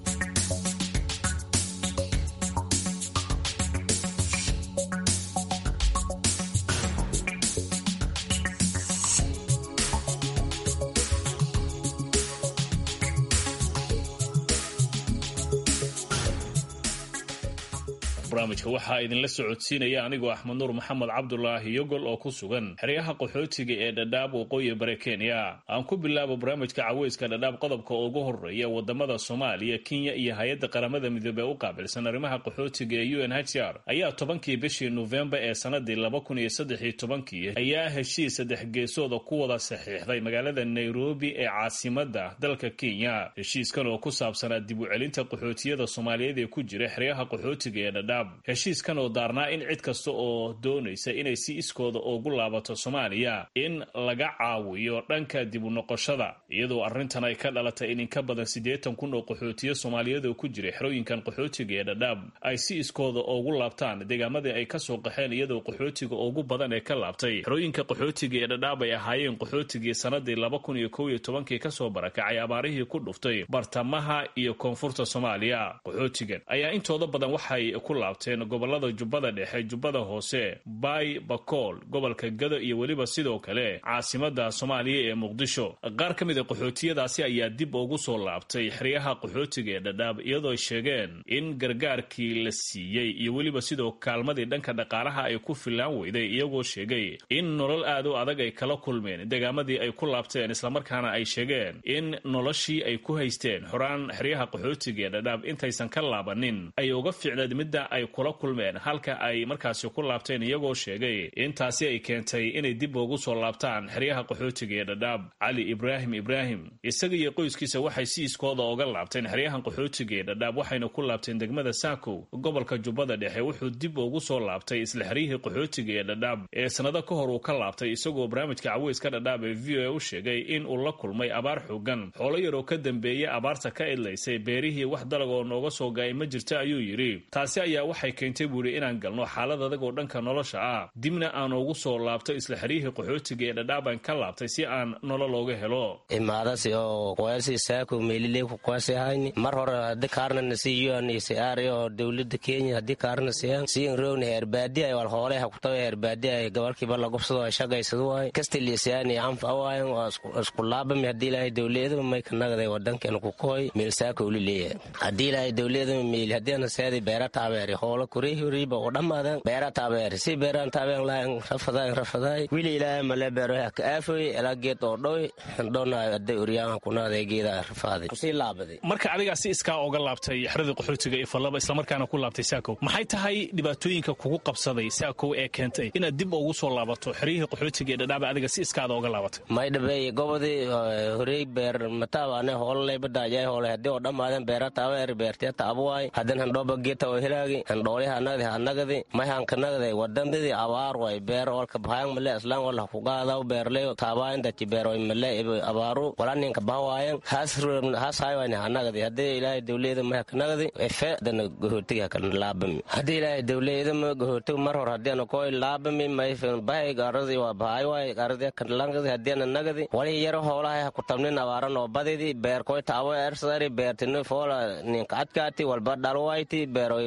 barnaamijka waxaa idinla socodsiinaya anigoo axmed nuur maxamed cabdulaahi yogol oo ku sugan xeryaha qaxootiga ee dhadhaab waqooyi bari kenya. aan ku bilaabo barnaamijka caweyska dhadhaab qodobka ugu horeeya wadamada soomaaliya, kenya iyo hay-adda qaramada midoobey u qaabilsan arrimaha qaxootiga ee u n h r ayaa tobankii bishii nofembar ee sanadii laba kun iyo saddex iyo tobankii ayaa heshiis saddex geesooda ku wada saxiixday magaalada nairobi ee caasimada dalka kenya. heshiiskan oo ku saabsanaa dib u celinta qaxootiyada soomaaliyeed ee ku jira xeryaha qaxootiga ee dhadhaab. heshiiskan oo daarnaa in cid kasta oo doonaysa inay si iskooda ugu laabato soomaaliya in laga caawiyo dhanka dib u noqoshada, iyadoo arrintan ay ka dhalatay in inka badan siddeetan kun oo qaxootiyo soomaaliyeed oo ku jira xerooyinkan qaxootiga ee dhadhaab ay si iskooda ugu laabtaan deegaamadii ay ka soo qaxeen, iyadoo qaxootiga ugu badan ee ka laabtay xerooyinka qaxootiga ee dhadhaab ay ahaayeen qaxootigii sanadii laba kun iyo kow iyo tobankii kasoo barakacay abaarihii ku dhuftay bartamaha iyo koonfurta soomaaliya. qaxootigan ayaa intooda badan waxay ku laabteen gobolada jubbada dhexe, jubbada hoose, baay, bakool, gobolka gado iyo weliba sidoo kale caasimada soomaaliya ee muqdisho. qaar ka mid a qaxootiyadaasi ayaa dib ugu soo laabtay xeryaha qaxootiga ee dhadhaab iyadoo ay sheegeen in gargaarkii la siiyey iyo weliba sidoo kaalmadii dhanka dhaqaalaha ay ku filaan weyday, iyagoo sheegay in nolol aad u adag ay kala kulmeen deegaamadii ay ku laabteen, islamarkaana ay sheegeen in noloshii ay ku haysteen xoraan xeryaha qaxootiga ee dhadhaab intaysan ka laabanin ay uga ficneed midda ay kula kulmeen halka ay markaasi ku laabteen, iyagoo sheegay intaasi ay keentay inay dib ugu soo laabtaan xeryaha qaxootiga ee dhadhaab. cali ibraahim ibraahim isaga iyo qoyskiisa waxay si iskooda uga laabteen xeryahan qaxootiga ee dhadhaab, waxayna ku laabteen degmada saakow gobolka jubbada dhexe. wuxuu dib ugu soo laabtay isla xeryihii qaxootiga ee dhadhaab ee sanado ka hor uu ka laabtay, isagoo barnaamijka caweyska dhadhaab ee v o a u sheegay in uu la kulmay abaar xoogan, xoolo yaroo ka dambeeyey abaarta ka idlaysay, beerihii wax dalag oo nooga soo gaay ma jirta ayuu yidhi. taasi ayaa waxay keentay buuri inaan galno xaalad adag oo dhanka nolosha ah, dibna aan ugu soo laabto isla xeryihii qaxootiga ee dhadhaabaan ka laabtay si aan nolol ooga helo. imaadasi oo qoyasi saako meelile ku qoysi hayni mar hore hadii kaarna si U N H C R oo dawladda Kenya hadii kaarna siyan siin rooni heer baadiya ay wal hoolaha ku tahay heer baadiya ay gobolkiiba la gobsado ay shaqaysado way kastilisiyaani anfa awaayan oo isku laaba mi hadii ilaahay dawladda may ka nagday wadankan ku kooy meel saako ulileeyahay hadii ilaahay dawladda meel hadii aan saadi beerata abeeri hoola kurii horiba oo dhamaadan beerata abeeri si beeran taabeen laan rafaday rafaday wili ilaahay mala beero ka aafay ila geed oo dhoy doona hadii uriyaan ku naaday geeda rafaaday si laabaday. marka adiga si iska uga laabtay xerada qaxootiga ee falaba isla markaana ku laabtay saakow, maxay tahay dhibaatooyinka kugu qabsaday saakow ee keentay inaad dib ugu soo laabato xeriyihii qaxootiga ee dhadhaab adiga si iskaada uga laabatay? may dhabay gobodii horeey beer mataabane hoolay badaajay hoolay hadii oo dhamaadan beerata abeer beertay taabwaay hadan handooba geeta oo hiraagi handhooliha nagdi hanagdi may han kanagday wadandii abaar way beer walka baayang male islaan wala ku qaadaw beerlay taabaan dadki beer way male abaaru walaninka baawaayan hasru hasaaywana hanagdi hadii ilaahay dawladda ma kanagdi efe dan goortiga kan laabami hadii ilaahay dawladda ma goortiga mar hor hadii aan ko laabami may feen baay gaaradi waa baay way gaaradi kan langadi hadii aan nagdi wali yar hoolaha ku tabnin abaaran oo badidi beer ko taawo ersari beertino foola nin kadkaati walba dhalwayti beeroy fool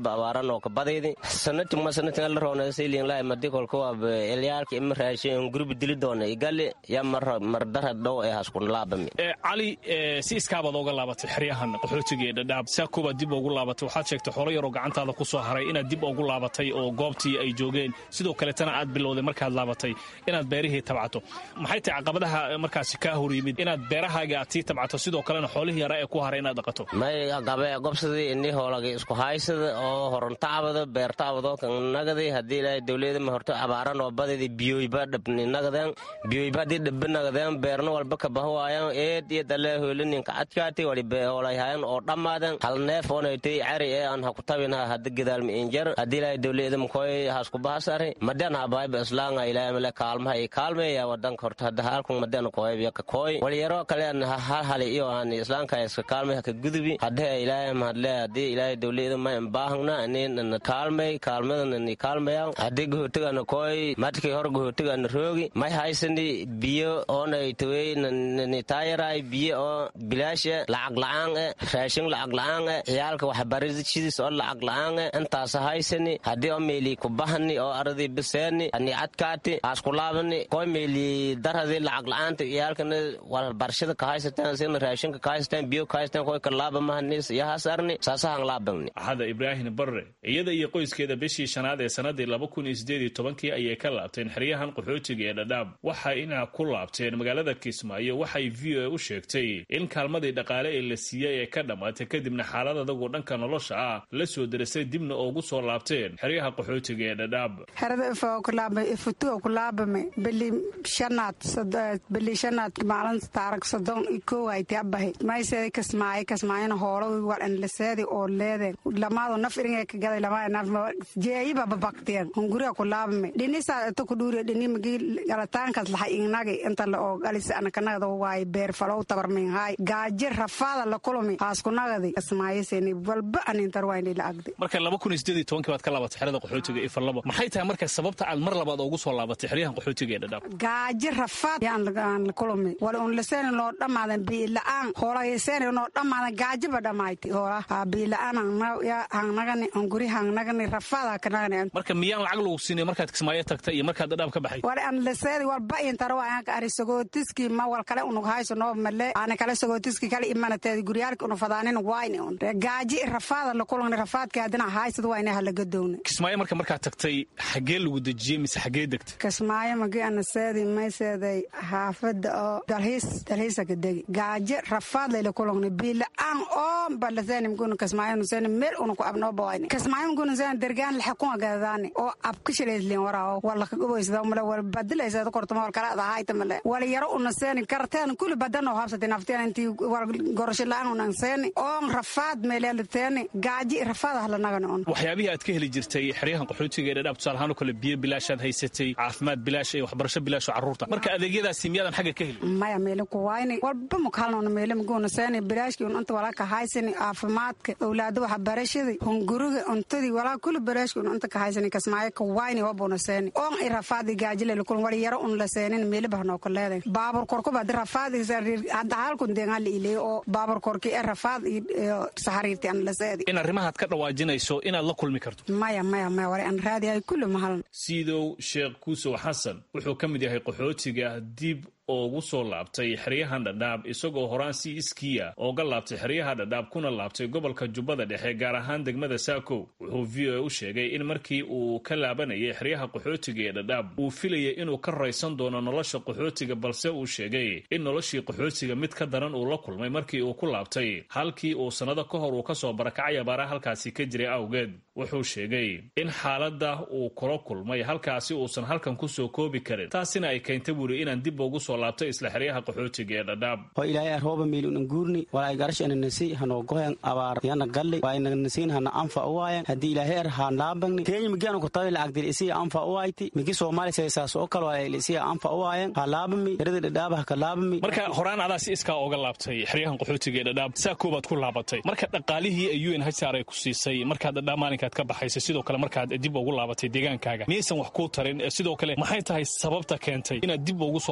walba abaaran oo ka badaydi sanadkii ma sanadkii la roona seelin la ma dikolka waa eliyaalka ima raashin group dili doona igali ya mar mar dara dhow ee haskun laabami ee cali si iskaabad uga laabatay xiriyahan qaxootiga ee dhadhaab saakuba dib ugu laabatay waxaad sheegtay xoolo yar oo gacantaada ku soo haray inaad dib ugu laabatay oo goobtii ay joogeen sidoo kale tan aad bilowday markaad laabatay inaad beerihii tabcato maxay tahay caqabadaha markaas ka hor yimid inaad beerahaaga aad tii tabcato sidoo kalena xoolihii yar ee ku haray inaad dhaqato may gabe gobsadii inni hoolaga isku haysada oo horantaabada beertaabada kan nagadi hadii ilaahay dawladda ma horto abaaran oo badidi biyoyba dhabni nagadan biyoyba dib nagadan beerno walba ka bahwaayaan eed iyo dalee hoolinin ka adkaatay wali beeholayaan oo dhamaadan hal neef oo ay cari ee aan ha ku tabina had gadaal mi injar hadii ilaahay dawladda ma koy hasku bahasare madan habaayba islaanga ilaahay mala kaalmaha ay kaalmeeya wadanka horta hada halku madan koy biyo ka koy wali yaro kale aan hal hal iyo aan islaanka iska kaalmaha ka gudubi hadii ilaahay ma hadlee hadii ilaahay dawladda ma baahna in kaalmay kaalmadan in kaalmeeya hadii goortiga koy madkii hor goortiga roogi may haysani biyo oo ay taway in taayaray biyo oo bilaasha lacag la'aan ah raashin lacag la'aan ah ciyaalka wax baridis oo lacag la'aan ah intaas haysani hadii oo meeli ku bahani oo arday biseeni ani adkaati asku laabani koy meeli daradi lacag la'aanta ciyaalkana war barshada ka haysataan sin raashinka ka haystaan biyo ka haystaan koy ka laabamahanis ya hasarni saasahan laabani hada ibraahim barre iyada iyo qoyskeeda bishii shanaad ee sanadii laba kun iyo siddeed iyo toban ayay ka laabteen xiriyahan qaxootiga ee dhadhaab waxa inaa ku laabteen magaalada Kismaayo waxay V O A u sheegtay in kaalmadii dhaqaale ee la siiyay ee ka dhamaatay kadibna xaalad adag oo dhanka nolosha ah la soo dirisay dibna ugu soo laabteen xiriyaha qaxootiga ee dhadhaab harada ifoo ku laabay ifutu ku laabay bili shanaad bili shanaad maalin taarag sadon iko ay tabahay maysay Kismaayo Kismaayana hoolo war an la seedi oo leeday lamaado naf iringa ka gaday lama naf jeeyba babaqteen hunguriga ku laabay dinisa to ku dhuure dhini magi galataankas la inagay inta la oo galisa ana kanada way beer falow tabarmin hay gaajir rafaada la kulmi haas ku nagadi Kismaayo seeni walba an intar wayni la agdi marka laba kun iyo siddeed iyo toban baad ka laabatay xirada qaxootiga ee farlabo maxay tahay marka sababta aad mar labaad ugu soo laabatay xiriyahan qaxootiga ee dhadhaab gaajir rafaad yaan la kulmi wala un la seen loo dhamaadan biilaan hoolay seen loo dhamaadan gaajiba dhamaaytay hoola ha biilaan ya hanagani hunguri hanagani rafaada kanagani marka miyaan lacag lagu siinay markaad Kismaayo tagtay iyo markaad dhadhaab ka baxay wala an la seedi walba intar waan ka arisagootiski ma wal kale unu hayso no male ana kale sagootiski kale imanateed guriyaalka unu fadaanin wayne on gaaji rafaada la kulmi rafaadka adina haysto wayne hal gadoon Kismaayo marka markaad tagtay xagee lagu dajiyay mise xagee degtay Kismaayo magi ana seedi ma seeday haafada oo dalhiis dalhiisa ka degi gaaji rafaad la kulmi bil aan oo balaseen mgun Kismaayo nu seen meel unu ku abno bawayne Kismaayo mgun seen dergaan la xukuma gaadani oo abkishaleedleen waraaw wala ka goboysada mala war badilaysa qorto mal kala ahayta male wala yaro una seen kartaan kullu badan oo habsatay nafteen intii war gorasho laan una seen oo rafaad meelaleteen gaaji rafaad hala nagan on waxyaabihi aad ka heli jirtay xiriyahan qaxootiga ee dhadhaab tusaalahaan kale biyo bilaashaad haysatay caafimaad bilaash iyo waxbarasho bilaash oo carruurta marka adeegyadaasi miyadan xaga ka heli maya meel ku wayne walba ma kalnoon meel ma goona seen bilaashkii inta wala ka haysan caafimaadka awlaad waxbarashada hunguriga untadii wala kullu bilaashkii inta ka haysan Kismaayo ka wayne wabona seen oo ay rafaad gaaji la kulun wala yaro un la seenin meel bahno ka leeday baabur korku bad rafaad hadda halkun deegaan ilay oo baabur korki ee rafaad iyo saxariirti an la seedi in arrimahaad ka dhawaajinayso inaad la kulmi karto maya maya maya wala an raadi ay kullu mahal Sidow Sheekh Kuso Xasan wuxuu ka mid yahay qaxootiga dib ugu soo laabtay xiriyahan dhadhaab isagoo horaan si iskiya uga laabtay xiriyaha dhadhaab kuna laabtay gobolka Jubbada Dhexe gaar ahaan degmada Saako wuxuu V O A u sheegay in markii uu ka laabanayay xiriyaha qaxootiga ee dhadhaab uu filayay inuu ka raysan doono nolosha qaxootiga balse uu sheegay in noloshii qaxootiga mid ka daran uu la kulmay markii uu ku laabtay halkii uu sanado ka hor uu ka soo barakacay abaara halkaasi ka jiray awgeed wuxuu sheegay in xaaladda uu kula kulmay halkaasi uusan halkan ku soo koobi karin taasina ay keentay wuri inaan dib ugu soo laabtay isla xiriyaha qaxootiga ee dhadhaab oo ilaahay rooba meelun guurni walaay garashana nasi hano go'an abaar yana galli waa in nasiin hana anfa waayan hadii ilaahay arhaan laabangni keenyi migaan ku taay lacag dir isi anfa waayti migi Soomaali saysaas oo kale waa isi anfa waayan ha laabami yarada dhadhaab ka laabami marka horaan adaas iska uga laabtay xiriyahan qaxootiga ee dhadhaab saa koobaad ku laabatay marka dhaqaalihii ay U N H C R ay ku siisay marka dhadhaab maalinkaad ka baxaysay sidoo kale markaad dib ugu laabatay deegaankaaga miisan wax ku tarin sidoo kale maxay tahay sababta keentay inaad dib ugu soo laabatay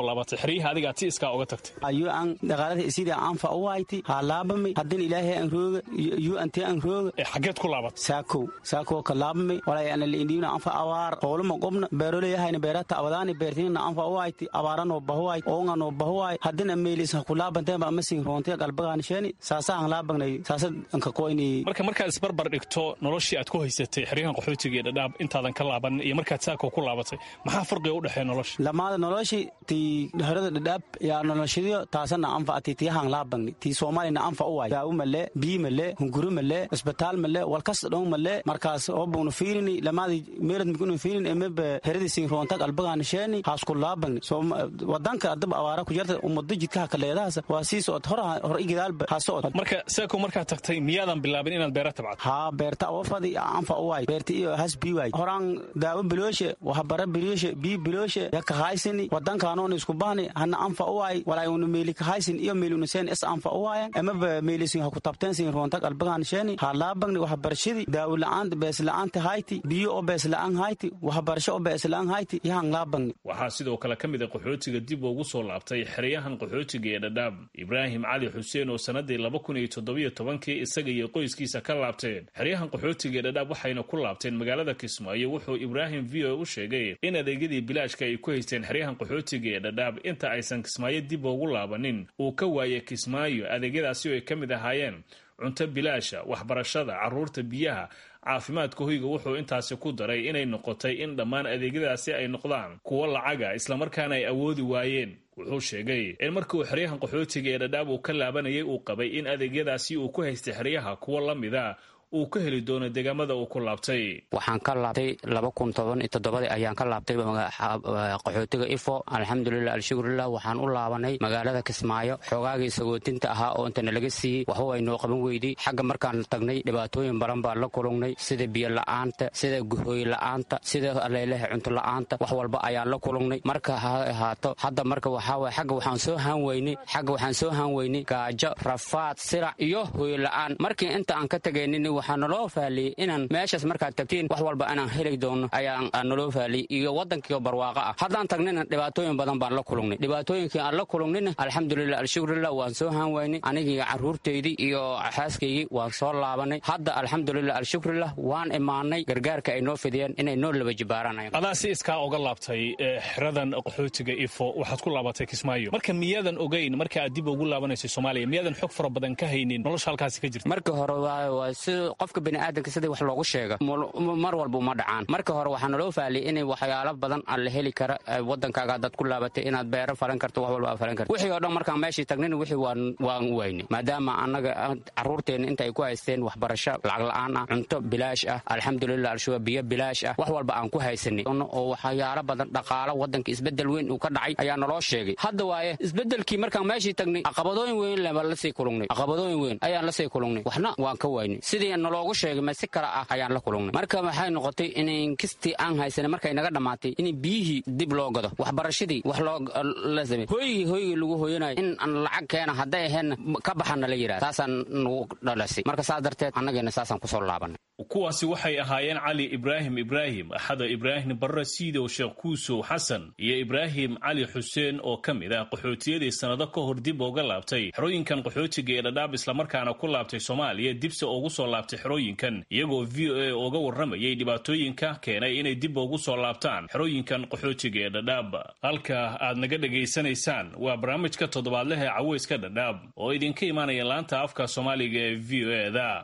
xeryaha adiga ti iska uga tagtay ayu aan dhaqaalada isida anfa u wayti ha laabamay hadin ilaahay aan rooga yu anti aan rooga ee xageed ku laabat saako saako ka laabamay walaa aan leeydiina anfa awaar qowlama qobna beeroleyahayna beerata abadaani beertina anfa u wayti abaarano bahuway oongano bahuway hadina meelis ku laabantay ba masin roontiya qalbagaan sheeni saasa aan laabanay saasa aan ka qoyni marka marka isbarbar dhigto noloshii aad ku haysatay xeryahan qaxootiga ee dhadhaab intaadan ka laaban iyo markaad saako ku laabatay maxaa farqiga u dhaxeeya nolosha lamaada noloshii tii harada dhadhaab yaa noloshii taasana anfa atiitiyahan laabani tii Soomaalina anfa u waay daawo male bii male hunguru male isbitaal male walkas dhoon male markaas oo buunu fiirini lamaadi meelad mikunu fiirin emebe heradi siin roonta qalbagaan sheeni haas ku laaban soo wadanka adab awaara ku jirta umada jidka ka leedahay waa sii soo hor hor igidaalba ha soo marka saako marka tagtay miyaadan bilaabin inaad beerta tabcad ha beerta oo fadi anfa u waay beerta iyo has bii waay horaan daawo bilooshe waxa bara bilooshe bii bilooshe ya ka haysini wadankaanoon isku baahni hana anfa u waay walaa uu meeli ka haysin iyo meeluna seen is anfa u waay ama meelisin ha ku tabteen siin roonta qalbagaan sheeni ha laabagni waxa barashadi daawo la'aan bees la'aan hayti biyo oo bees la'aan hayti waxa barasho oo bees la'aan hayti yahan laabagni waxa sidoo kale kamid ah qaxootiga dib ugu soo laabtay xeryahan qaxootiga ee Dadaab Ibraahim Cali Xuseen oo sanadii laba kun iyo toddoba iyo toban isaga iyo qoyskiisa ka laabteen xeryahan qaxootiga ee Dadaab waxayna ku laabteen magaalada Kismaayo wuxuu Ibraahim V O u sheegay in adeegyadii bilaashka ay ku haysteen xeryahan qaxootiga ee Dadaab inta aysan Kismaayo dib ugu laabanin uu ka waayay Kismaayo adeegyadaasi oo ay kamid ahaayeen cunto bilaasha waxbarashada caruurta biyaha caafimaadka hoyga wuxuu intaasi ku daray inay noqotay in dhammaan adeegyadaasi ay noqdaan kuwa lacaga isla markaana ay awoodi waayeen wuxuu sheegay in markii uu xeryahan qaxootiga ee Dadaab uu ka laabanayay uu qabay in adeegyadaasi uu ku haystay xeryaha kuwa lamida uu ka heli doono deegaamada uu ku laabtay waxaan ka laabtay laba kun toban iyo toddoba ayaan ka laabtay qaxootiga ifo alxamdulillah alshukrillah waxaan u laabanay magaalada Kismaayo xogaagii sagootinta ahaa oo inta laga siiyay waxa way noo qaban weydii xagga markaan tagnay dhibaatooyin badan baa la kulungnay sida biyo la'aanta sida guhooy la'aanta sida aleelaha cunto la'aanta wax walba ayaan la kulungnay marka haato hadda marka waxa way xagga waxaan soo haan weynay xagga waxaan soo haan weynay gaajo rafaad sirac iyo hooy la'aan markii inta aan ka tagaynay waxaan naloo faaliyay inaan meeshaas markaad tagtiin wax walba inaan heli doono ayaan naloo faaliyay iyo wadankii barwaaqa ah haddaan tagnayna dhibaatooyin badan baan la kulungnay dhibaatooyinkii aan la kulungnayna alxamdulillah alshukrillah waan soo haan weynay anigii caruurteydii iyo xaaskaygii waan soo laabanay hadda alxamdulillah alshukrillah waan imaanay gargaarka ay noo fidiyeen inay noo laba jibaaranayaan adaa si iskaa uga laabtay xeradan qaxootiga ifo waxaad ku laabatay Kismaayo marka miyaadan ogeyn marka aad dib ugu laabanaysay Soomaaliya miyaadan xog fara badan ka haynin nolosha halkaas ka jirta marka hore waa qofka bini'aadamka sida wax loogu sheego mar walba uma dhacaan marka hore waxaan loo faaliyay in waxyaalo badan aan la heli kara wadankaaga dad ku laabatay inaad beero falan karto wax walba falan karto wixii oo dhan markaan meeshii tagnay wixii waan waan weyne maadaama anaga caruurteena inta ay ku haysteen waxbarasho lacag la'aan ah cunto bilaash ah alxamdulillah alshuwa biyo bilaash ah wax walba aan ku haysanay oo waxyaalo badan dhaqaale wadanka isbedel weyn uu ka dhacay ayaa naloo sheegay hadda waaye isbedelkii markaan meeshii tagnay caqabadooyin weyn laba la sii kulungnay caqabadooyin weyn ayaan la sii kulungnay waxna waan ka weynay sidii naloogu sheegay ma si kala ah ayaan la kulungnay marka waxay noqotay in inkistii aan haysanay markay naga dhamaatay in biyihii dib loo gado waxbarashadii wax loo la sameeyay hoyigii hoyigii lagu hooyanay in aan lacag keena hadday ahayn ka baxana la yiraahdo taasaan nagu dhalasay marka saas darteed annagana saasaan kusoo laabanay kuwaasi waxay ahaayeen Cali Ibraahim Ibraahim Axada Ibraahim Barre Siido Sheekh Kuuso Xasan iyo Ibraahim Cali Xuseen oo kamid ah qaxootiyadii sanado ka hor dib uga laabtay xerooyinkan qaxootiga ee Dadaab isla markaana ku laabtay Soomaaliya dibse ugu soo laabtay xerooyinkan iyagoo V O A uga waramayay dhibaatooyinka keenay inay dib ugu soo laabtaan xerooyinkan qaxootiga ee Dadaab halka aad naga dhageysanaysaan waa barnaamijka toddobaadlaha ee Caweyska Dadaab oo idinka imaanaya laanta afka Soomaaliga ee V O A da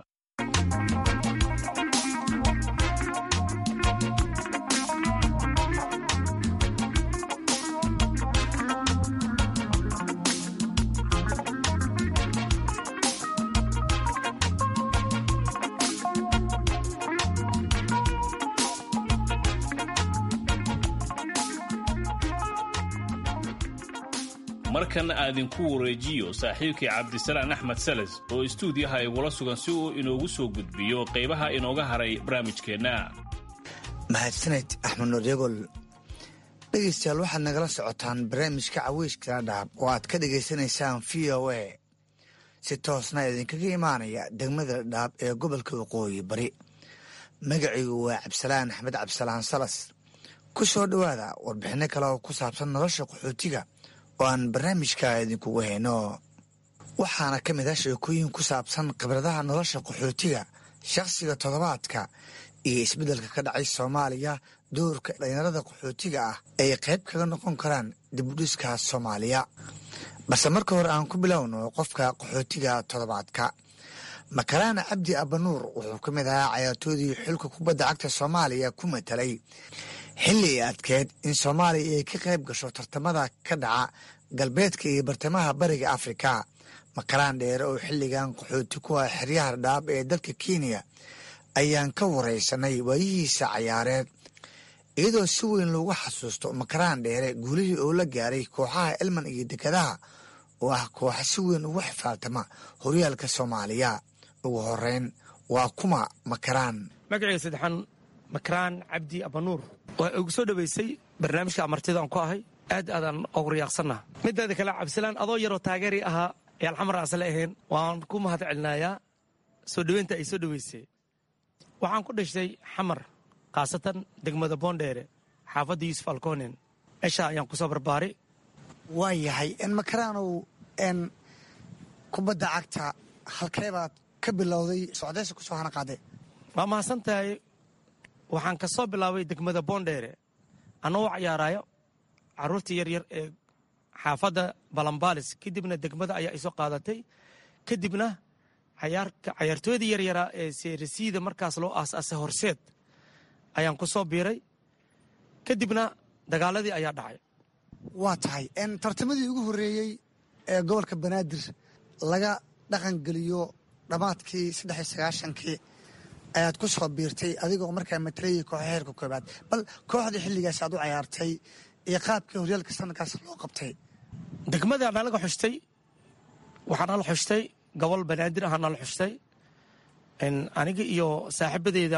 markan aadinku wareejiyo saaxiibkii Cabdisalaan Axmed Salas oo istuudiyaha igula sugan si uu inoogu soo gudbiyo qaybaha inooga haray barnaamijkeena mahadsaned Axmed Nurjagol dhegeystayaal waxaad nagala socotaan barnaamijka Caweyska Dadaab oo aad ka dhageysanaysaan V O A si toosna idinkaga imaanaya degmada Dadaab ee gobolka Waqooyi Bari magaciigu waa Cabdisalaan Axmed Cabdisalaan Salas ku soo dhawaada warbixino kale oo ku saabsan nolosha qaxootiga oo aan barnaamijka idinkugu hayno waxaana ka mid ah sheekooyin ku saabsan khibradaha nolosha qaxootiga shakhsiga toddobaadka iyo isbeddelka ka dhacay soomaaliya doorka dhalinyarada qaxootiga ah ay qayb kaga noqon karaan dibudhiska soomaaliya balse marka hore aan ku bilowno qofka qaxootiga toddobaadka makaraan cabdi abanuur wuxuu ka mid ahaa cayaartoodii xulka kubadda cagta soomaaliya ku matalay xilli ay adkeed in soomaaliya ay ka qayb gasho tartamada ka dhaca galbeedka iyo bartamaha bariga afrika makaraan dheere oo xilligan qaxooti ku ah xeryaha dhaab ee dalka kenya ayaan ka waraysanay waayihiisa cayaareed iyadoo si weyn loogu xasuusto makaraan dheere guulihii oo la gaaray kooxaha elman iyo dekadaha oo ah kooxa si weyn ugu xifaaltama horyaalka soomaaliya ugu horeyn waa kuma makaraan magacayga saddexaan makaraan cabdi abanuur waa ugu soo dhoweysay barnaamijka amartida aan ku ahay aad aadaan ugu riyaaqsannaha mideeda kale cabdisalaan adoo yaroo taageeri ahaa ee alxamar aasle ahayn waan ku mahad celinayaa soo dhoweynta ay soo dhoweysay waxaan ku dhashtay xamar khaasatan degmada boondheere xaafadda yuusuf alkonen eshaa ayaan ku soo barbaaray waa yahay n makaraanow n kubadda cagta halkee baad ka bilowday socdaysa ku soo hana qaade waa mahadsan tahay waxaan ka soo bilaabay degmada boondheere annagoo cayaaraayo carruurtii yaryar ee xaafadda balambaalis kadibna degmada ayaa isoo qaadatay kadibna cayaartooydii yaryaraa ee seerisiida markaas loo aas-aasay horseed ayaan ku soo biiray kadibna dagaaladii ayaa dhacay waa tahay n tartamadii ugu horreeyey ee gobolka banaadir laga dhaqangeliyo dhammaadkii saddex iyo sagaashankii ayaad ku soo biirtay adigoo markaa matalayay kooxa heerka koobaad bal kooxdii xilligaas aad u cayaartay iyo qaabkii horyaalka sanadkaas loo qabtay degmada nalaga xushtay waxaa nala xushtay gobol banaadir ahaa nala xushtay aniga iyo saaxiibadeeda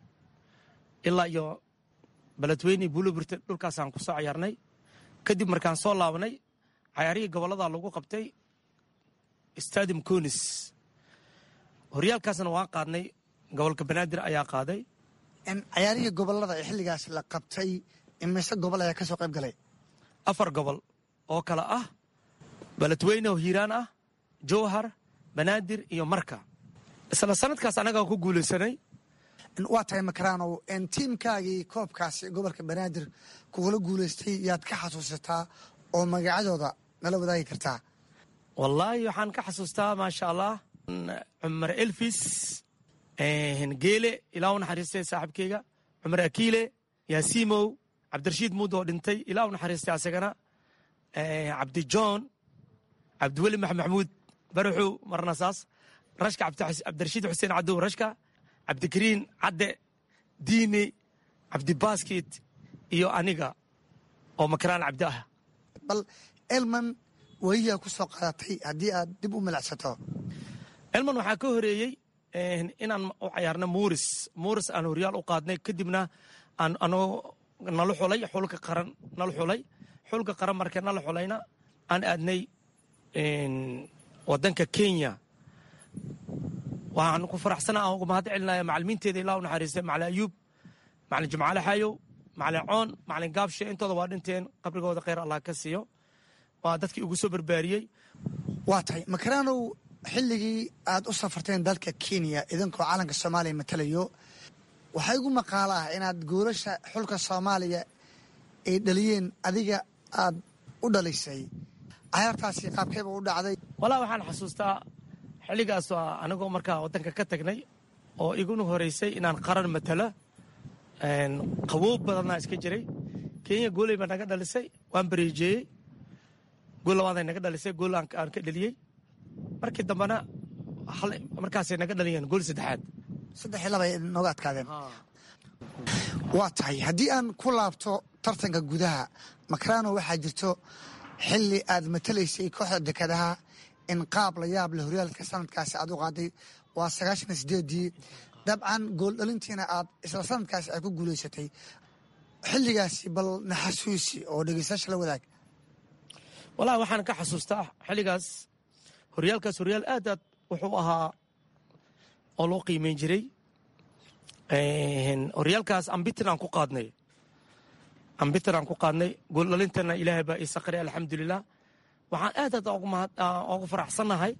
ilaa iyo beledweyne buuloburte dhulkaasaan ku soo cayaarnay kadib markaan soo laabanay cayaarihii gobollada lagu qabtay stadium conis horyaalkaasna waan qaadnay gobolka banaadir ayaa qaaday cayaarihii gobollada ee xilligaas la qabtay imise gobol ayaa ka soo qayb galay afar gobol oo kale ah beledweyne oo hiiraan ah jowhar banaadir iyo marka isla sanadkaas annagaa ku guulaysanay waa tahay makaraanow tiimkaagii koobkaasi gobolka banaadir kugula guulaystay yaad ka xasuusataa oo magacadooda nala wadaagi kartaa wallaahi waxaan ka xasuustaa maasha allah cumar elfis geele ilaa u naxariistay saaxiibkeyga cumar akiile yaasiimow cabdirashiid muud oo dhintay ilaa u naxariistay asagana cabdijohn cabdiweli maxamuud baraxow marna saas rashka cabdirashiid xuseen cadow rashka cabdikariin cadde diine cabdibaaskit iyo aniga oo makaraan cabdi ah bal elman weliyaa ku soo qaadatay haddii aad dib u milacsato elman waxaa ka horeeyey inaan u cayaarno muuris muuris aan horyaal u qaadnay kadibna aan anoo nala xulay xulka qaran nala xulay xulka qaran markee nala xulayna aan aadnay waddanka kenya waxaan ku faraxsana aan uga mahad celinaya macalimiinteeda ilaa u naxariistay macalin ayuub macalin jimcaale xaayow macalin coon macalin gaabshe intooda waa dhinteen qabrigooda kheyr allah ka siiyo waa dadkii ugu soo barbaariyey waa tahay makaraanow xilligii aad u safarteen dalka kenya idinkoo calanka soomaaliya matalayo waxaa igu maqaalo ah inaad goolasha xulka soomaaliya ay dhaliyeen adiga aad u dhalisay cayaartaasi qaabkeeba u dhacday walaa waxaan xasuustaa xilligaas waa anigoo markaa waddanka ka tagnay oo iguna horeysay inaan qaran matalo qaboob badannaa iska jiray kenya gooley baa naga dhalisay waan bareejeeyey gool labaaday naga dhalisay gool aan ka dheliyey markii dambena markaasay naga dhaliyeen gool saddexaad saddex iyo labay nooga adkaadeen waa tahay haddii aan ku laabto tartanka gudaha makaraano waxaa jirto xilli aad matalaysay kooxda dekadaha in qaab la yaab leh horyaalka sanadkaasi aad u qaaday waa sagaashan iyo sideedii dabcan gooldhalintiina aad isla sanadkaasi aad ku guulaysatay xilligaasi bal naxasuusi oo dhegeystayaasha la wadaag walahi waxaan ka xasuustaa xilligaas horyaalkaas horyaal aad aad wuxuu ahaa oo loo qiimeyn jiray horyaalkaas ambitin aan ku qaadnay ambitin aan ku qaadnay gooldhalintana ilaahay baa ii saqray alxamdulilah waxaan aad aad ugu faraxsannahay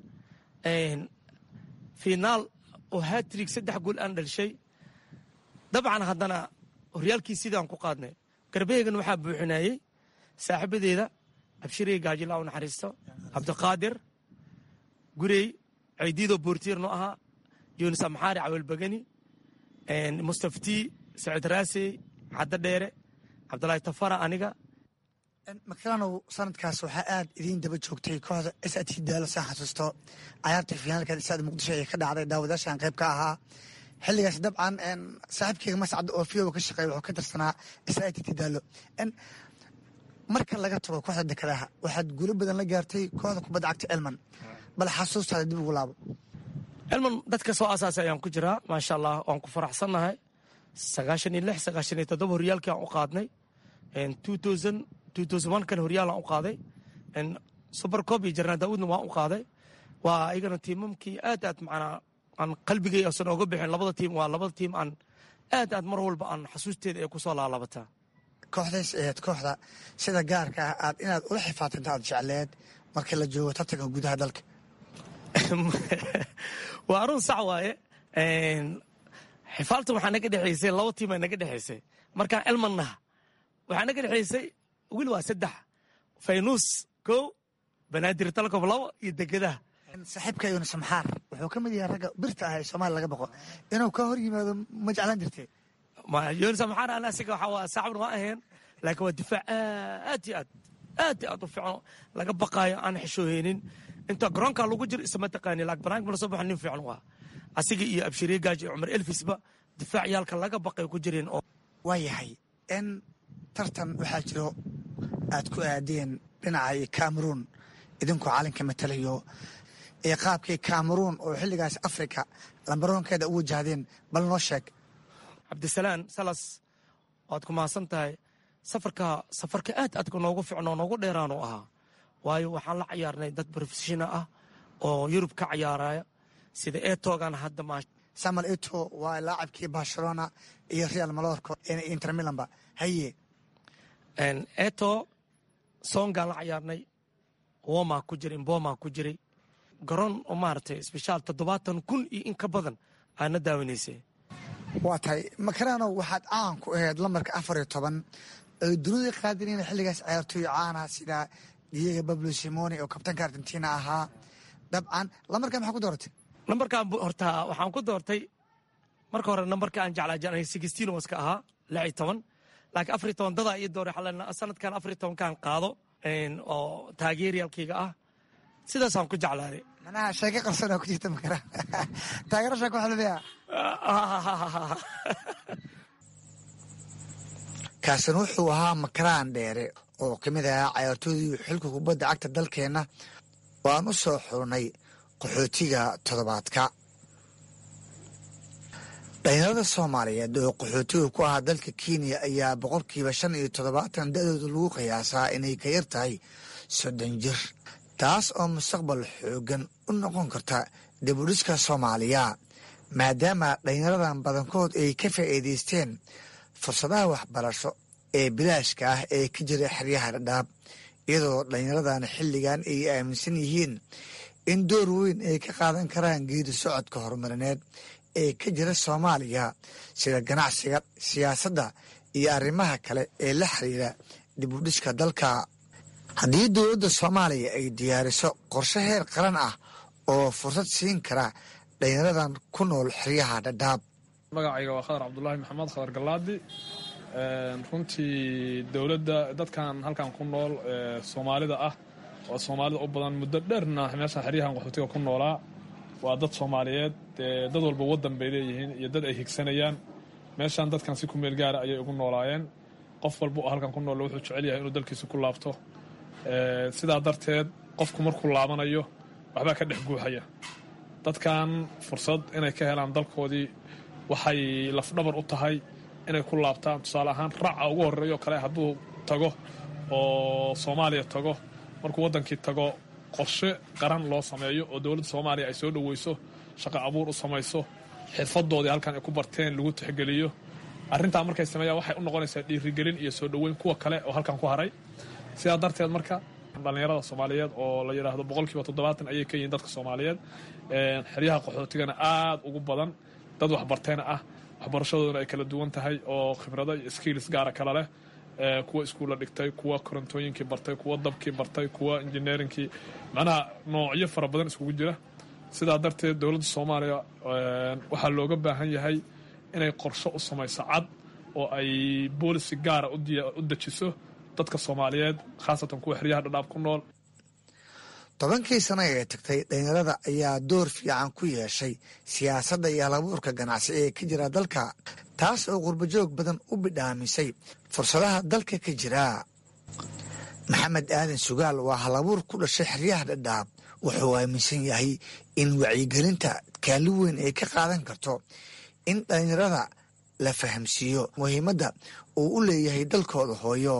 finaal oo hatrig saddex gool aan dhalishay dabcan haddana horyaalkii sidaan ku qaadnay garbaheegan waxaa buuxinayey saaxiibadeeda abshirey gaajila u naxariisto cabdiqaadir gurey ceydiido boortiirno ahaa yunis amaxaari cawelbagani mustaftii saciid raasey caddo dheere cabdulaahi tafara aniga makaranow sanadkaas waxaa aad idiin daba joogtay kooxda s t daalo saa xasuusto cayaarta finaalkeeda saad muqdisho ee ka dhacday daawadaashaan qayb ka ahaa xilligaas dabcan saaxiibkeyga mascad oo fiyowa ka shaqeeya wuxuu ka tirsanaa s t daalo marka laga tago kooxda dekedaha waxaad guulo badan la gaartay kooxda kubadda cagta elman bal xasuustaada dib ugu laabo elman dadka soo asaasay ayaan ku jiraa maasha allah waan ku faraxsannahay sagaashan iyo lix sagaashan iyo toddoba horyaalkii aan u qaadnay kan horyaalaan u qaaday super cob iyo jarnaa daawudna waan u qaaday waa ayagana tiimamkii aad aad macnaa aan qalbigay asan oga bixin labada tiim waa labada tiim aan aad aad mar walba aan xasuusteeda ay ku soo laalabataa kooxdays aheed kooxda sida gaarka ah aad inaad ula xifaatinta aad jecleed markii la joogo tartanka gudaha dalka waa arun sax waaye xifaaltan waxaa naga dhexaysay laba tiim ay naga dhexaysay markaan elmannaha waxaa naga dhexaysay wiil waa saddex faynuus kow banaadir talkob labo iyo degedaha saaxiibka yunis maxaar wuxuu ka mid yahay ragga birta ah ee soomaaliya laga boqo inuu ka hor yimaado ma jeclaan jirtee yunis maxaar ana asiga waxaa waa saaxibna waa ahayn laakiin waa difaac aad iyo aad aad iyo aad u fiican laga baqaayo aan xishooheynin inta garoonka lagu jiro isma taqaani laakiin banaanka mala soo baxo nin fiican waa asiga iyo abshiriye gaaji iyo cumar elfisba difaacyaalka laga baqay ku jireen oo waa yahay in tartan waxaa jiro aad ku aadeen dhinaca cameroon idinkoo calinka matalayo ee qaabkii cameroon oo xilligaas africa lambaroonkeeda u wajahdeen bal noo sheeg cabdisalaan salas waad ku mahadsan tahay safarka safarka aad aadka noogu ficnoo noogu dheeraanu ahaa waayo waxaan la cayaarnay dad profeshona ah oo yurub ka cayaaraya sida etogan hadda ma samuel eto waa laacabkii barcelona iyo real malorco inter milanba haye eto songaan la cayaarnay woma ku jiray imboma ku jiray garoon oo maaragtay sbeshaal toddobaatan kun iyo in ka badan aadna daawanaysay waa tahay makaranow waxaad caan ku ahayd lambarka afar iyo toban oy dunida qaadinayna xilligaas ciyaartooy caana sida diego bablo simoni oo kabtanka argentina ahaa dabcan lambarkaa maxaa ku dooratay lambarkaan horta waxaan ku doortay marka hore nambarka aan jeclaa sixteen waska ahaa lix iyo toban laakiin afar iyo toban dadaa ii dooray sanadkan afar iyo tobankaan qaado oo taageeryaalkayga ah sidaasaan ku jeclaaday manaha sheeke qarsanoo ku jirta makara taageerashaa ku xalidaya kaasina wuxuu ahaa makaraan dheere oo ka mid ahaa cayaartoodii xilka kubadda cagta dalkeenna oo aan u soo xurnay qaxootiga toddobaadka dhalinyarada soomaaliyeed oo qaxootiga ku ahaa dalka kenya ayaa boqolkiiba shan iyo toddobaatan da-dooda lagu qiyaasaa inay ka yar tahay soddon jir taas oo mustaqbal xoogan u noqon karta dibudhiska soomaaliya maadaama dhalinyaradan badankood ay ka faa'iidaysteen fursadaha waxbarasho ee bilaashka ah ee ka jira xeryaha dhadhaab iyadoo dhalinyaradan xilligan ay aaminsan yihiin in door weyn ay ka qaadan karaan geedi socodka horumarineed ee ka jira soomaaliya sida ganacsiga siyaasadda iyo arrimaha kale ee la xiriira dibudhiska dalka haddii dowladda soomaaliya ay diyaariso qorshe heer qaran ah oo fursad siin kara dhalinyaradan ku nool xeryaha dhadhaab magacayga waa khadar cabdulaahi maxamed khadar galaadi runtii dowladda dadkan halkan ku nool soomaalida ah oo soomaalida u badan muddo dheerna meeshaan xeryahan qaxootiga ku noolaa waa dad soomaaliyeed dad walba waddan bay leeyihiin iyo dad ay higsanayaan meeshaan dadkan si ku meel gaara ayay ugu noolaayeen qof walba oo halkan ku nool wuxuu jecel yahay inuu dalkiisa ku laabto sidaa darteed qofku markuu laabanayo waxbaa ka dhex guuxaya dadkan fursad inay ka helaan dalkoodii waxay lafdhabar u tahay inay ku laabtaan tusaale ahaan raaca ugu horreeyo kale hadduu tago oo soomaaliya tago markuu waddankii tago qorshe qaran loo sameeyo oo dowladda soomaaliya ay soo dhoweyso shaqo abuur u samayso xirfadoodii halkan ay ku barteen lagu tixgeliyo arrintaa markay sameeyaan waxay u noqonaysaa dhiirigelin iyo soo dhoweyn kuwa kale oo halkan ku haray sidaa darteed marka dhallinyarada soomaaliyeed oo la yidhaahdo boqolkiiba toddobaatan ayay ka yihiin dadka soomaaliyeed xeryaha qaxootigana aad ugu badan dad waxbartayna ah waxbarashadooduna ay kala duwan tahay oo khibrado iyo skills gaara kala leh kuwa iskuulla dhigtay kuwa korontooyinkii bartay kuwa dabkii bartay kuwa engineeringkii macnaha noocyo fara badan iskugu jira sidaa darteed dowladda soomaaliya waxaa looga baahan yahay inay qorsho u samayso cad oo ay boolisi gaara u dejiso dadka soomaaliyeed khaasatan kuwa xeryaha dhadhaab ku nool tobankii sano ee tagtay dhalinyarada ayaa door fiican ku yeeshay siyaasadda iyo halabuurka ganacsi ee ka jira dalka taas oo qurbajoog badan u bidhaamisay fursadaha dalka ka jira maxamed aadan sugaal waa halabuur ku dhashay xeryaha dhadhaab wuxuu aaminsan yahay in wacyigelinta kaalin weyn ay ka qaadan karto in dhalinyarada la fahamsiiyo muhiimadda uu u leeyahay dalkooda hooyo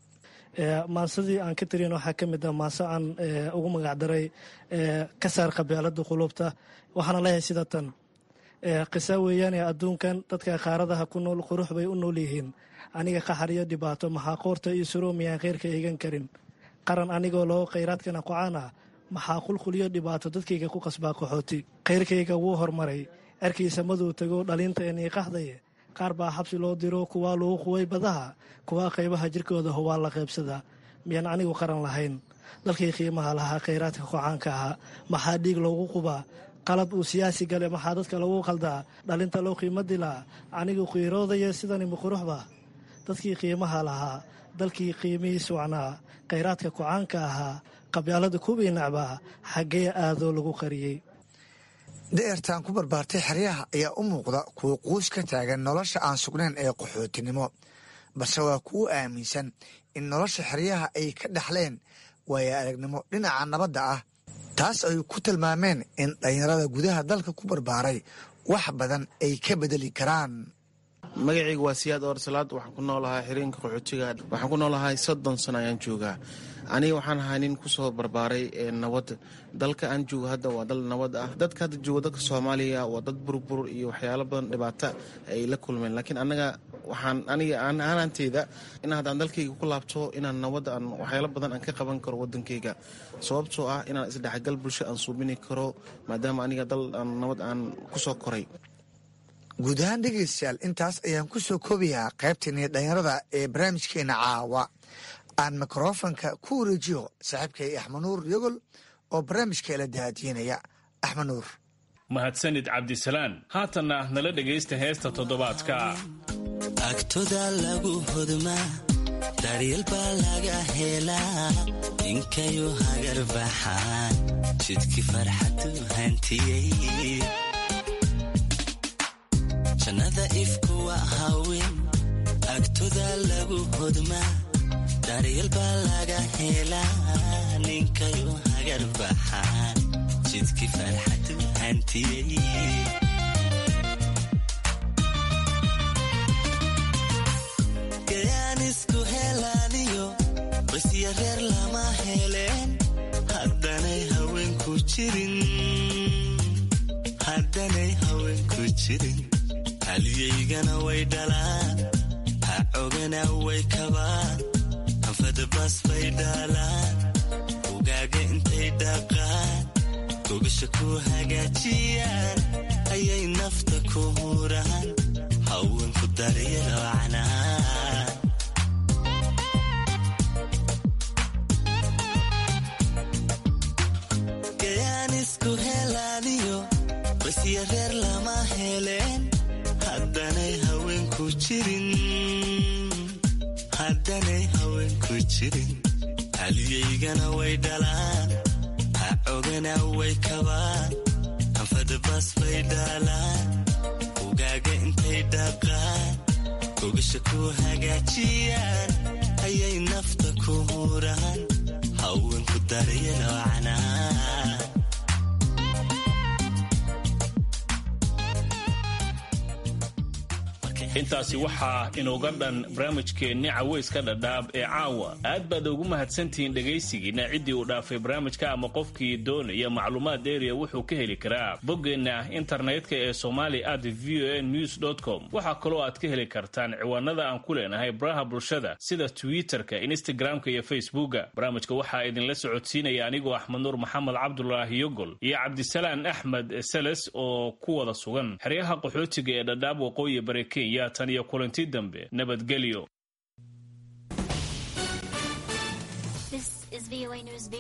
maansadii aan ka tiriyan waxaa ka mid ah maanso aan ugu magacdaray ka saar qabyaalada qulubta waxaana leeyahay sida tan qisa weeyaane adduunkan dadka qaaradaha ku nool qurux bay u nool yihiin aniga qaxar iyo dhibaato maxaa qoorta iyo suroo miyaan khayrka eegan karin qaran anigoo loo khayraadkana qocaan ah maxaa qulquliyo dhibaato dadkayga ku qasbaa qaxooti khayrkayga wuu hormaray cerkiisa maduu tago dhalintaenii qaxdaye qaar baa xabsi loo diro kuwaa lagu quway badaha kuwaa qaybaha jirkooda howaa la qaybsadaa miyaan anigu qaran lahayn dalkii qiimaha lahaa khayraadka qocaanka ahaa maxaa dhiig loogu qubaa qalab uu siyaasi gale maxaa dadka lagu qaldaa dhalinta loo qiimo dilaa anigu qiiroodaya sidanimi quruxba dadkii qiimaha lahaa dalkii qiimihii sucnaa khayraadka qocaanka ahaa qabyaalada kuwii nacbaa xaggee aadoo lagu qariyey da'ertaan ku barbaartay xeryaha ayaa u muuqda kuwa quus ka taagan nolosha aan sugnayn ee qaxootinimo balse waa kuwa aaminsan in nolosha xeryaha ay ka dhaxleen waayo aragnimo dhinaca nabadda ah taas ay ku tilmaameen in dhalinyarada gudaha dalka ku barbaaray wax badan ay ka bedeli karaan magacayga waa siyaad oorsalaad waxaan ku noolahay xiriinka qaxootiga waxaan ku noolahay soddon sano ayaan joogaa aniga waxaan ahaa nin kusoo barbaaray nabad dalka aan joogo hadda waa dal nabad ah dadka hadda jooga dadka soomaaliya waa dad burbur iyo waxyaalo badan dhibaata ay la kulmeen laakiin anaga waxaan aniga aanaanteyda in haddaan dalkayga ku laabto inaan nabad aan waxyaalo badan aan ka qaban karo wadankayga sababtoo ah inaan isdhexgal bulsho aan suubini karo maadaama aniga dal aan nabad aan kusoo koray guud ahaan dhegeystayaal intaas ayaan ku soo koobayaa qaybteenii dhalinyarada ee barnaamijkeena caawa aan mikrofonka ku wareejiyo saaxiibkay axmed nuur yogol oo barnaamijka ila daadiinaya axmed nuur mahadsanid cabdisalaan haatanna nala dhegaysta heesta toddobaadka agtoda lagu hodmaa daryeel baa laga helaa ninkayu hagar baxaan jidki farxadu hantiyey jannada ifku waa haween agtoda lagu hodmaa daryeel baa laga helaa ninkayu hagar baxaan jidki farxadu hantiyey gayaan isku helaaniyo basya reer lama heleen haddanay haweenku jirin haddanay haweenku jirin halyaygana way dhalaan ha ogana way kabaan anfadabas bay dhaalaan ugaaga intay dhaqaan gogasha ku hagaajiyaan ayay nafta ku huraan haweenku daryelo canaan gayaan isku helaaniyo basya reer lama heleen haddanay haweenku jirin haddanay haweenku jirin halyaygana way dhalaan ha ogana way kabaan anfadabas bay dhaalaan ugaaga intay dhaqaan gogasha ku hagaajiyaan ayay nafta ku huraan haweenku daryelo canaan intaasi waxaa inooga dhan barnaamijkeenni caweyska dhadhaab ee caawa. aad baad ugu mahadsantihiin dhegaysigiina. ciddii uu dhaafay barnaamijka ama qofkii doonaya macluumaad dheeriya wuxuu ka heli karaa boggeenna internetka ee somali at v o a news dot com. waxaa kaloo aad ka heli kartaan ciwaanada aan ku leenahay baraha bulshada sida twitterka, instagramka iyo facebooka. barnaamijka waxaa idinla socodsiinaya anigoo axmed nuur maxamed cabdulaahi yogol iyo cabdisalaan axmed seles oo ku wada sugan xeryaha qaxootiga ee dhadhaab waqooyi bari Kenya. tan iyo kulanti dambe nabadgelyo.